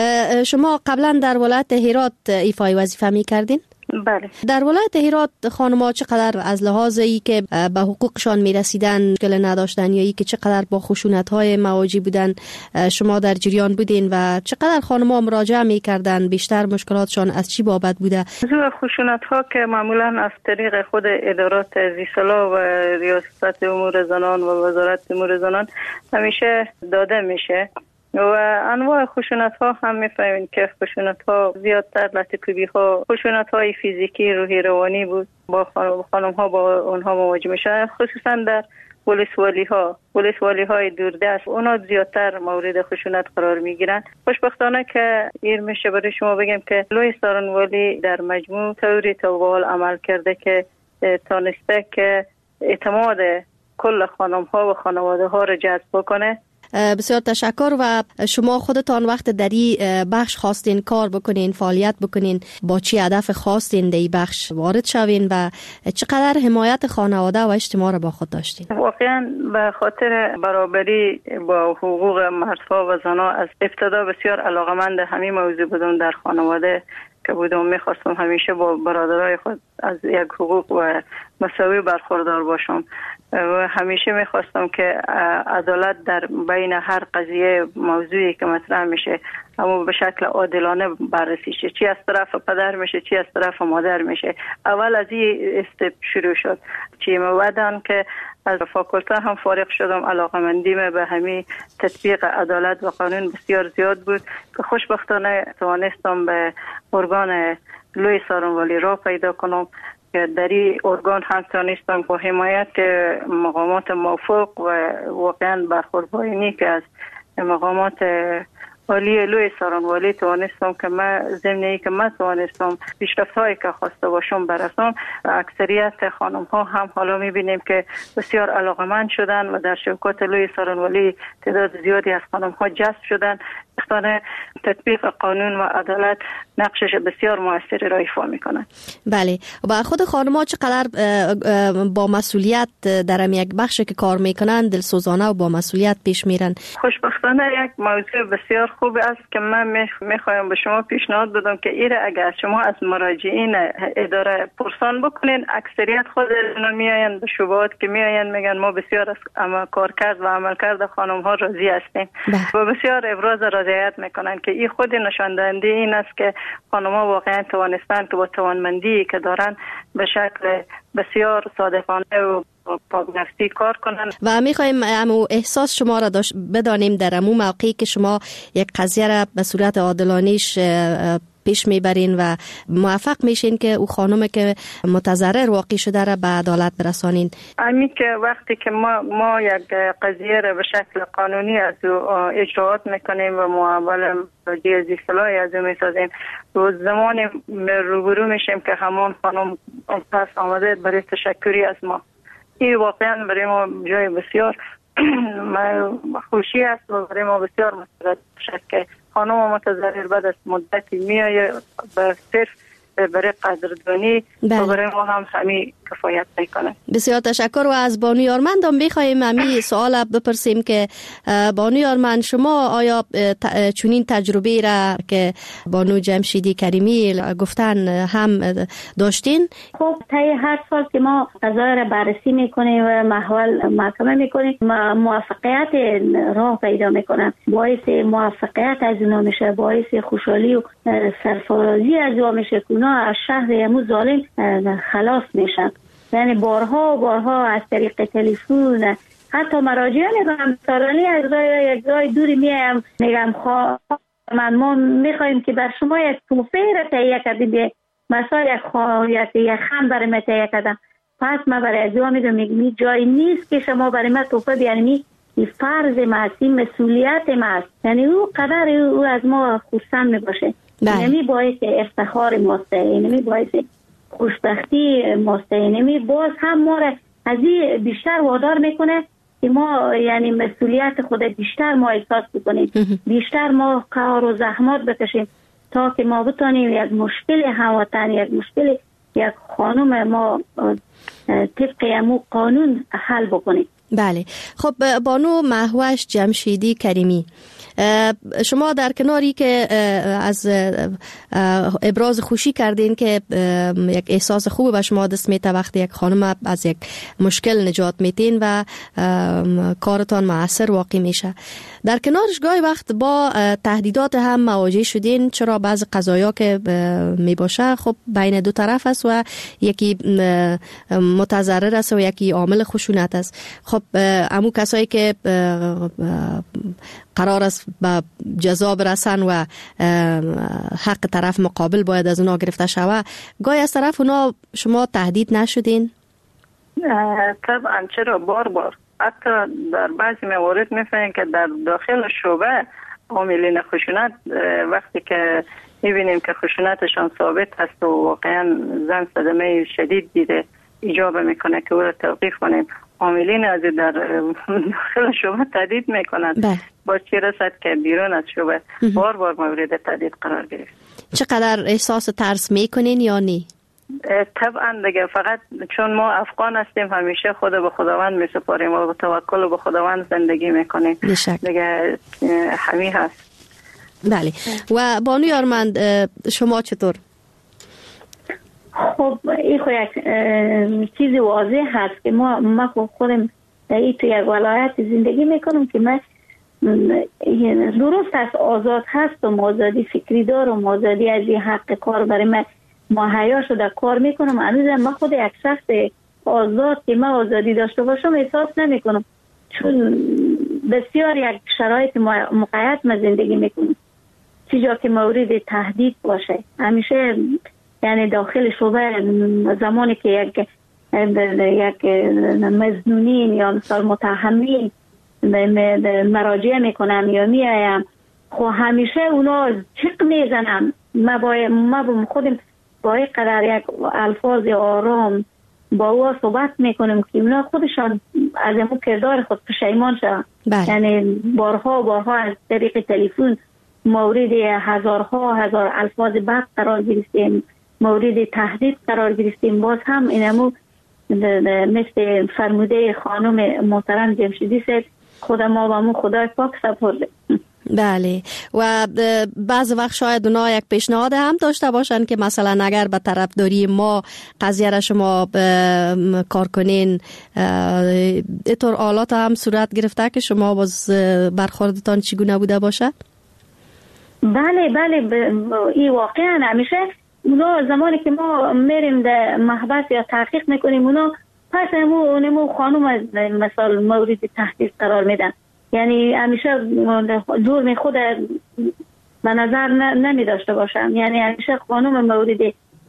شما قبلا در ولایت هرات ایفای وظیفه می کردین؟ بله. در ولایت هرات خانم‌ها چقدر از لحاظ ای که به حقوقشان میرسیدن مشکل نداشتن یا ای که چقدر با خشونت‌های مواجه بودن شما در جریان بودین و چقدر خانم‌ها مراجعه می‌کردن؟ بیشتر مشکلاتشان از چی بابت بوده؟ موضوع خشونت‌ها که معمولاً از طریق خود ادارات ذی‌صلاح و ریاست امور زنان و وزارت امور زنان همیشه داده میشه و انواع خشونت ها هم میفهمین که خشونت ها زیادتر لطیفی ها خشونت های فیزیکی روحی روانی بود. با خانم ها با اونها مواجه میشن، خصوصا در ولسوالی ها ولسوالی های دوردست اونا زیادتر مورد خشونت قرار میگیرن. خوشبختانه که این میشه برای شما بگم که لوی سارنوالی در مجموع طوری توال عمل کرده که تانسته که اعتماد کل خانم ها و خانواده ها رو جذب بکنه. بسیار تشکر. و شما خودتان وقت در این بخش خواستین کار بکنین، فعالیت بکنین، با چی هدف خواستین در این بخش وارد شوین و چقدر حمایت خانواده و اجتماع را با خود داشتین؟ واقعا به خاطر برابری با حقوق مردها و زنها از ابتدا بسیار علاقمند همین موضوع بودم. در خانواده که بودم میخواستم همیشه با برادرای خود از یک حقوق و مساوی برخوردار باشم و همیشه میخواستم که عدالت در بین هر قضیه موضوعی که مطرح میشه اما به شکل عادلانه بررسی شه، چی از طرف پدر میشه چی از طرف مادر میشه. اول از این استپ شروع شد چی بعدن که از فاکولته هم فارغ شدم، علاقمندیم به همین تطبیق عدالت و قانون بسیار زیاد بود که خوشبختانه توانستم به ارگان لوی سارنوالی را پیدا کنم که در این ارگان هم توانستم با حمایت مقامات موفق و واقعا برخوردبینی که از مقامات عالی لوی سارنوالی توانستم که من ضمن که من توانستم پیشرفت هایی که خواسته باشم برسم. اکثریت خانم ها هم حالا میبینیم که بسیار علاقمند شدن و در شوکات لوی سارنوالی تعداد زیادی از خانم ها جذب شدن. اختانه تطبیق قانون و عدالت نقشش بسیار موثری را ایفا میکنن. بله، و خود خانم ها چقدر با مسئولیت در هم یک بخش که کار میکنن دلسوزانه و با مسئولیت پیش میرن؟ خوشبختانه یک موضوع بسیار خوب است که من میخوایم به شما پیشنهاد بدم که ایره اگر شما از مراجعین اداره پرسان بکنین، اکثریت خود اینا میاین به شبهات که میاین میگن ما بسیار از کارکرد و عملکرد خانم ها راضی هستیم و بسیار ابراز رضایت میکنن که این خود نشان دهنده این است که خانم ها واقعا توانستن که با توانمندی که دارن به شکل بسیار صادقانه و پاک نفسی کار کنن. و میخوایم امو احساس شما را بدانیم در امو موقعی که شما یک قضیه را به صورت عادلانه‌اش پیش میبرین و موفق میشین که او خانم که متضرر واقع شده را به عدالت برسانین. امی که وقتی که ما ما یک قضیه را به شکل قانونی از اجراات میکنیم و معامله راجع از اصلاحی از او میسازیم، و زمانی روبرو میشیم که همون خانم پس آمده برای تشکری از ما، این واقعا برای ما جای بسیار خوشی است و برای ما بسیار مسرت شد که خانم متضرر بعد از مدتی میایه به صرف برای قدردانی و برای ما هم همین کفایت میکنه. بسیار تشکر. و از بانو یارمند هم بخوایم همین سوال بپرسیم که بانو یارمند شما آیا چنین تجربه را که بانو جمشیدی کریمی گفتن هم داشتین؟ خب طی هر سال که ما قضایا را بررسی میکنیم و محول محکمه میکنیم، موفقیت راه پیدا میکنن، باعث موفقیت از اونا میشه، باعث خوشحالی و سرفرازی از اونا میشه که اونا از شهر امو ظالم خلاص میشن. یعنی بارها و بارها از طریق تلفن حتی مراجعه میکنم، سالانی از رای یک جای دوری میایم میگم خواه من ما میخواییم که بر شما یک توفه را تهیه کردیم، به مثلا یک خواهیت یک خم برای ما تهیه کردم، پس من برای از جا میگم میگم جایی نیست که شما برای ما توفه بیارمی، این فرض ما است، این مسئولیت ما است. یعنی او قدر او از ما خرسند میباشه، نمی باعث افتخار ماست، نمی باعث خوشبختی ماست، نمی باز هم ما را از این بیشتر وادار میکنه که ما یعنی مسئولیت خود بیشتر ما احساس بکنیم، بیشتر ما کار و زحمات بکشیم تا که ما بتونیم یک مشکل هموطن، یک مشکل یک خانم ما طبق امو قانون حل بکنیم. بله. خب بانو مهوش جمشیدی کریمی، شما در کناری که از ابراز خوشی کردین که یک احساس خوب به شما دست میته وقتی یک خانم از یک مشکل نجات میتین و کارتان مؤثر واقع میشه، در کنارش گاهی وقت با تهدیدات هم مواجه شدین، چرا بعض قضایا که میباشه خب بین دو طرف است و یکی متضرر است و یکی عامل خشونت است. خب امو کسایی که قرار است به جزا برسن و حق طرف مقابل باید از اونا گرفته شوه، گاهی از طرف اونا شما تهدید نشدین؟ طبعا، چرا بار بار حتی در بعضی موارد میفهمیم که در داخل شعبه عاملین خشونت وقتی که میبینیم که خشونتشان ثابت است و واقعا زن صدمه شدید دیده ایجاب میکنه که او را توقیف کنیم، عاملین از در داخل شعبه تهدید میکنند. با چی رسد که بیرون از شعبه بار بار مورد تهدید قرار گرفت. چقدر احساس ترس میکنین یا نی؟ طبعا دیگه، فقط چون ما افغان هستیم همیشه خود به خداوند میسپاریم و با توکل به خداوند زندگی میکنیم دیگه، همین هست. بله. و بانو یارمند شما چطور؟ خب این خو یک چیز واضح هست که ما ما خودم این تو یک ولایت زندگی میکنم که من درست است آزاد هستم، آزادی فکری دارم، آزادی از این حق کار برای من مهیا شده کار میکنم، هنوز من خود یک شخص آزاد که من آزادی داشته باشم احساس نمی کنم، چون بسیار یک شرایط مقید من زندگی میکنم، چی جا که مورد تهدید باشه همیشه، یعنی داخل شعبه زمانی که یک یک مظنونین یا مثلا متهمین مراجعه میکنم یا میایم، خب همیشه اونا چق میزنم، ما با ما خودم با این قدر یک الفاظ آرام با او صحبت میکنم که اونا خودشان از امو کردار خود پشیمان شدن. یعنی بارها بارها از طریق تلفن مورد هزارها هزار الفاظ بد قرار گرفتیم، مورد تهدید قرار گرفتیم، باز هم اینمو مثل فرموده خانم محترم جمشیدی سید خود ما و مو خدای پاک سپرده. بله. و بعض وقت شاید اونا یک پیشنهاد هم داشته باشن که مثلا اگر به طرفداری ما قضیه را شما کار کنین، اینطور آلات هم صورت گرفته که شما باز برخوردتان چگونه بوده باشه؟ بله بله، این واقعا همیشه اونا زمانی که ما میریم در محبس یا تحقیق میکنیم اونا پس همون نمو خانم مثلا مورد تهدید قرار میدن، یعنی همیشه جرم خود به نظر نمی داشته باشم، یعنی همیشه خانم مورد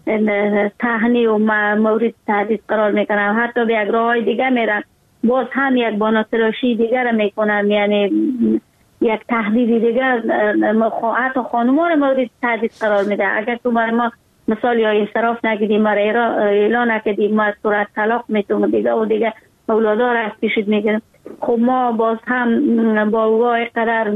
تهنی و مورد تهدید قرار میکنن، حتی به یک راه دیگه میرن باز هم یک باناتراشی دیگر میکنن، یعنی یک تهدید دیگر حتی خانم ها مورد تهدید قرار میده. اگر تو برای ما مثال یا انصراف نگیدیم، ما اعلان نکدیم، ما صورت طلاق میتونیم دیگه و دیگه اولادار از پیشت میگیریم. خب ما باز هم با وای قرار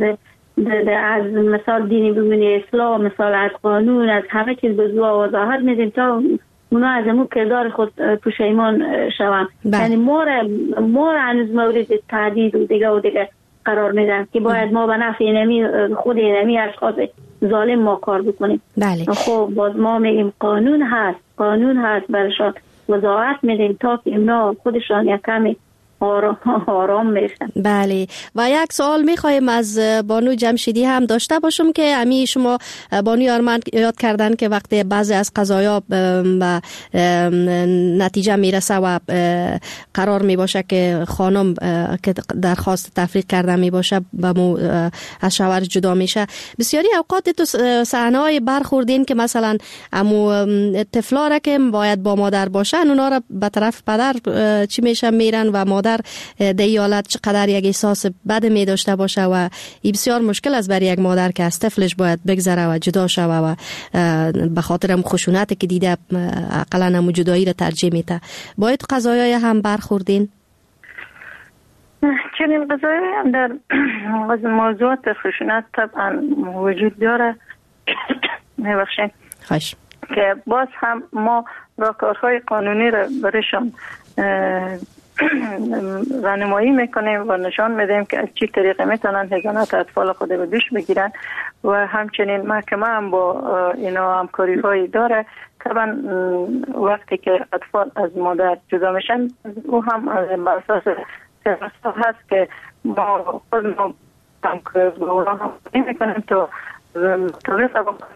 از مثال دینی ببینی اسلام، مثال از قانون، از همه چیز به زوا وضاحت میدیم تا اونا از همون کردار خود پشیمان شوند. یعنی ما را ما را هنوز مورد تهدید و دیگه و دیگه قرار میدن که باید ما به نفع نمی خود نمی اشخاص ظالم ما کار بکنیم. بله. خب باز ما میگیم قانون هست، قانون هست برشان وضاحت میدیم تا که اونا خودشان یک کمی آرام, آرام میشن. بله. و یک سوال میخوایم از بانو جمشیدی هم داشته باشم که امی شما بانو آرمان یاد کردن که وقتی بعضی از قضایا به نتیجه میرسه و قرار میباشه که خانم که درخواست تفریق کرده میباشه به مو از شوهر جدا میشه، بسیاری اوقات تو صحنه‌های برخوردین که مثلا امو طفلا را که باید با مادر باشن اونا را به طرف پدر چی میشه میرن و مادر در ایالت چقدر یک احساس بد می داشته باشه و این بسیار مشکل است برای یک مادر که از طفلش باید بگذره و جدا شوه و به خاطر هم خشونتی که دیده اقلا هم جدایی را ترجیح میده. باید قضایای هم برخوردین؟ چنین قضایای هم در موضوعات خشونت طبعا وجود داره. میبخشین خوش که باز هم ما راهکارهای قانونی را برشان راهنمایی میکنیم و نشان میدیم که از چی طریقه میتونن حضانت اطفال خود به دوش بگیرن و همچنین محکمه هم با اینا همکاری هایی داره. طبعا وقتی که اطفال از مادر جدا میشن او هم از اساس سیاست هست که ما خود ما همکاری با اونا هم میکنیم تا تولیت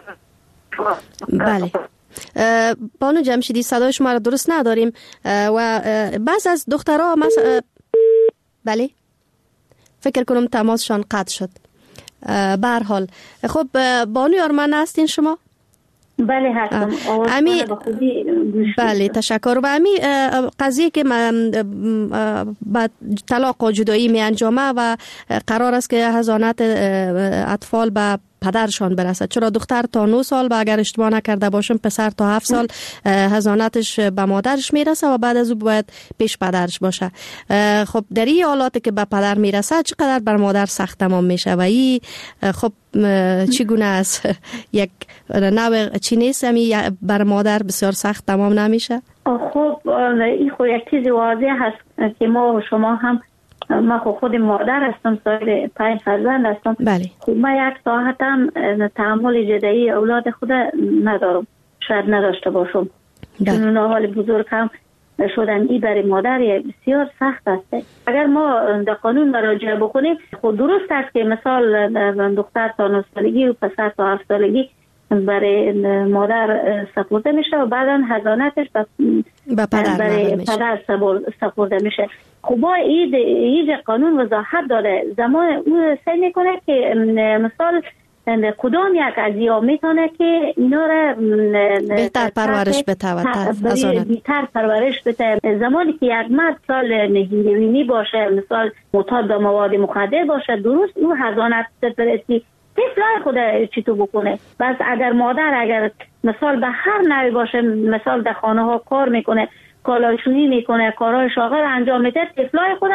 بله. بانو جمشیدی صدای شما را درست نداریم و بعض از دخترها مثلا بله فکر کنم تماسشان قطع شد. به هر حال خب بانو آرمان هستین شما؟ بله هستم. امی بله تشکر. و امی قضیه که با طلاق و جدایی می انجامه و قرار است که حضانت اطفال به پدرشان برسد، چرا دختر تا نه سال و اگر اشتباه نکرده باشم پسر تا هفت سال حضانتش به مادرش میرسه و بعد از او باید پیش پدرش باشه. خب در این حالاتی که به پدر میرسه چقدر بر مادر سخت تمام میشه و این خب چگونه است؟ یک نوع چی نیست همی بر مادر بسیار سخت تمام نمیشه؟ خب این خود یک چیز واضح هست که ما و شما هم، ما خود مادر هستم، صاحب پنج فرزند هستم. بله. خب ما یک ساعت هم تحمل جدایی اولاد خود ندارم، شاید نداشته باشم. بله. چون حال بزرگ هم شدن ای برای مادر بسیار سخت است. اگر ما در قانون مراجعه بکنیم خود درست است که مثال دختر تا نه سالگی و پسر تا هفت سالگی برای مادر سپرده میشه و بعدا حضانتش به پدر برای پدر سپرده میشه. خب با این این قانون وضاحت داره، زمان او سعی میکنه که مثال کدام یک از یا میتونه که اینا را بهتر پرورش بده و بهتر پرورش بده. زمانی که یک مرد سال نهینگوینی باشه، مثال معتاد به مواد مخدر باشه، درست او حضانت برسی طفلای خود چی تو بکنه. بس اگر مادر اگر مثال به هر نوعی باشه، مثال در خانه ها کار میکنه، کالاشونی میکنه، کارهای شاغل انجام میده، طفلای خود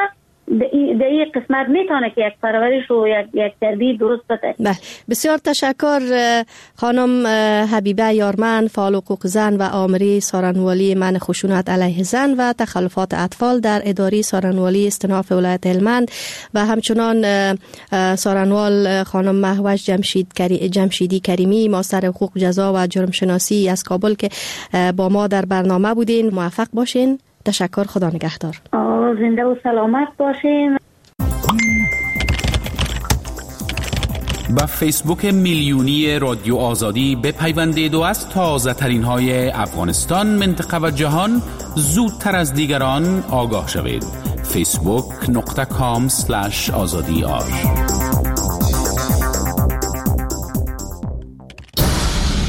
در این قسمت میتونه که یک پرورش و یک, یک تربیت درست بده. بله بسیار تشکر خانم حبیبه یارمن، فعال حقوق زن و آمری سارنوالی منع خشونت علیه زن و تخلفات اطفال در اداره سارنوالی استناف ولایت هلمند و همچنان سارنوال خانم مهوش جمشید کری... جمشیدی کریمی ماستر حقوق جزا و جرم شناسی از کابل که با ما در برنامه بودین. موفق باشین. تشکر. خدا نگهدار. زنده و سلامت باشین. با فیسبوک میلیونی رادیو آزادی بپیوندید و از تازه ترین های افغانستان، منطقه و جهان زودتر از دیگران آگاه شوید. فیسبوک نقطه کام سلش آزادی آر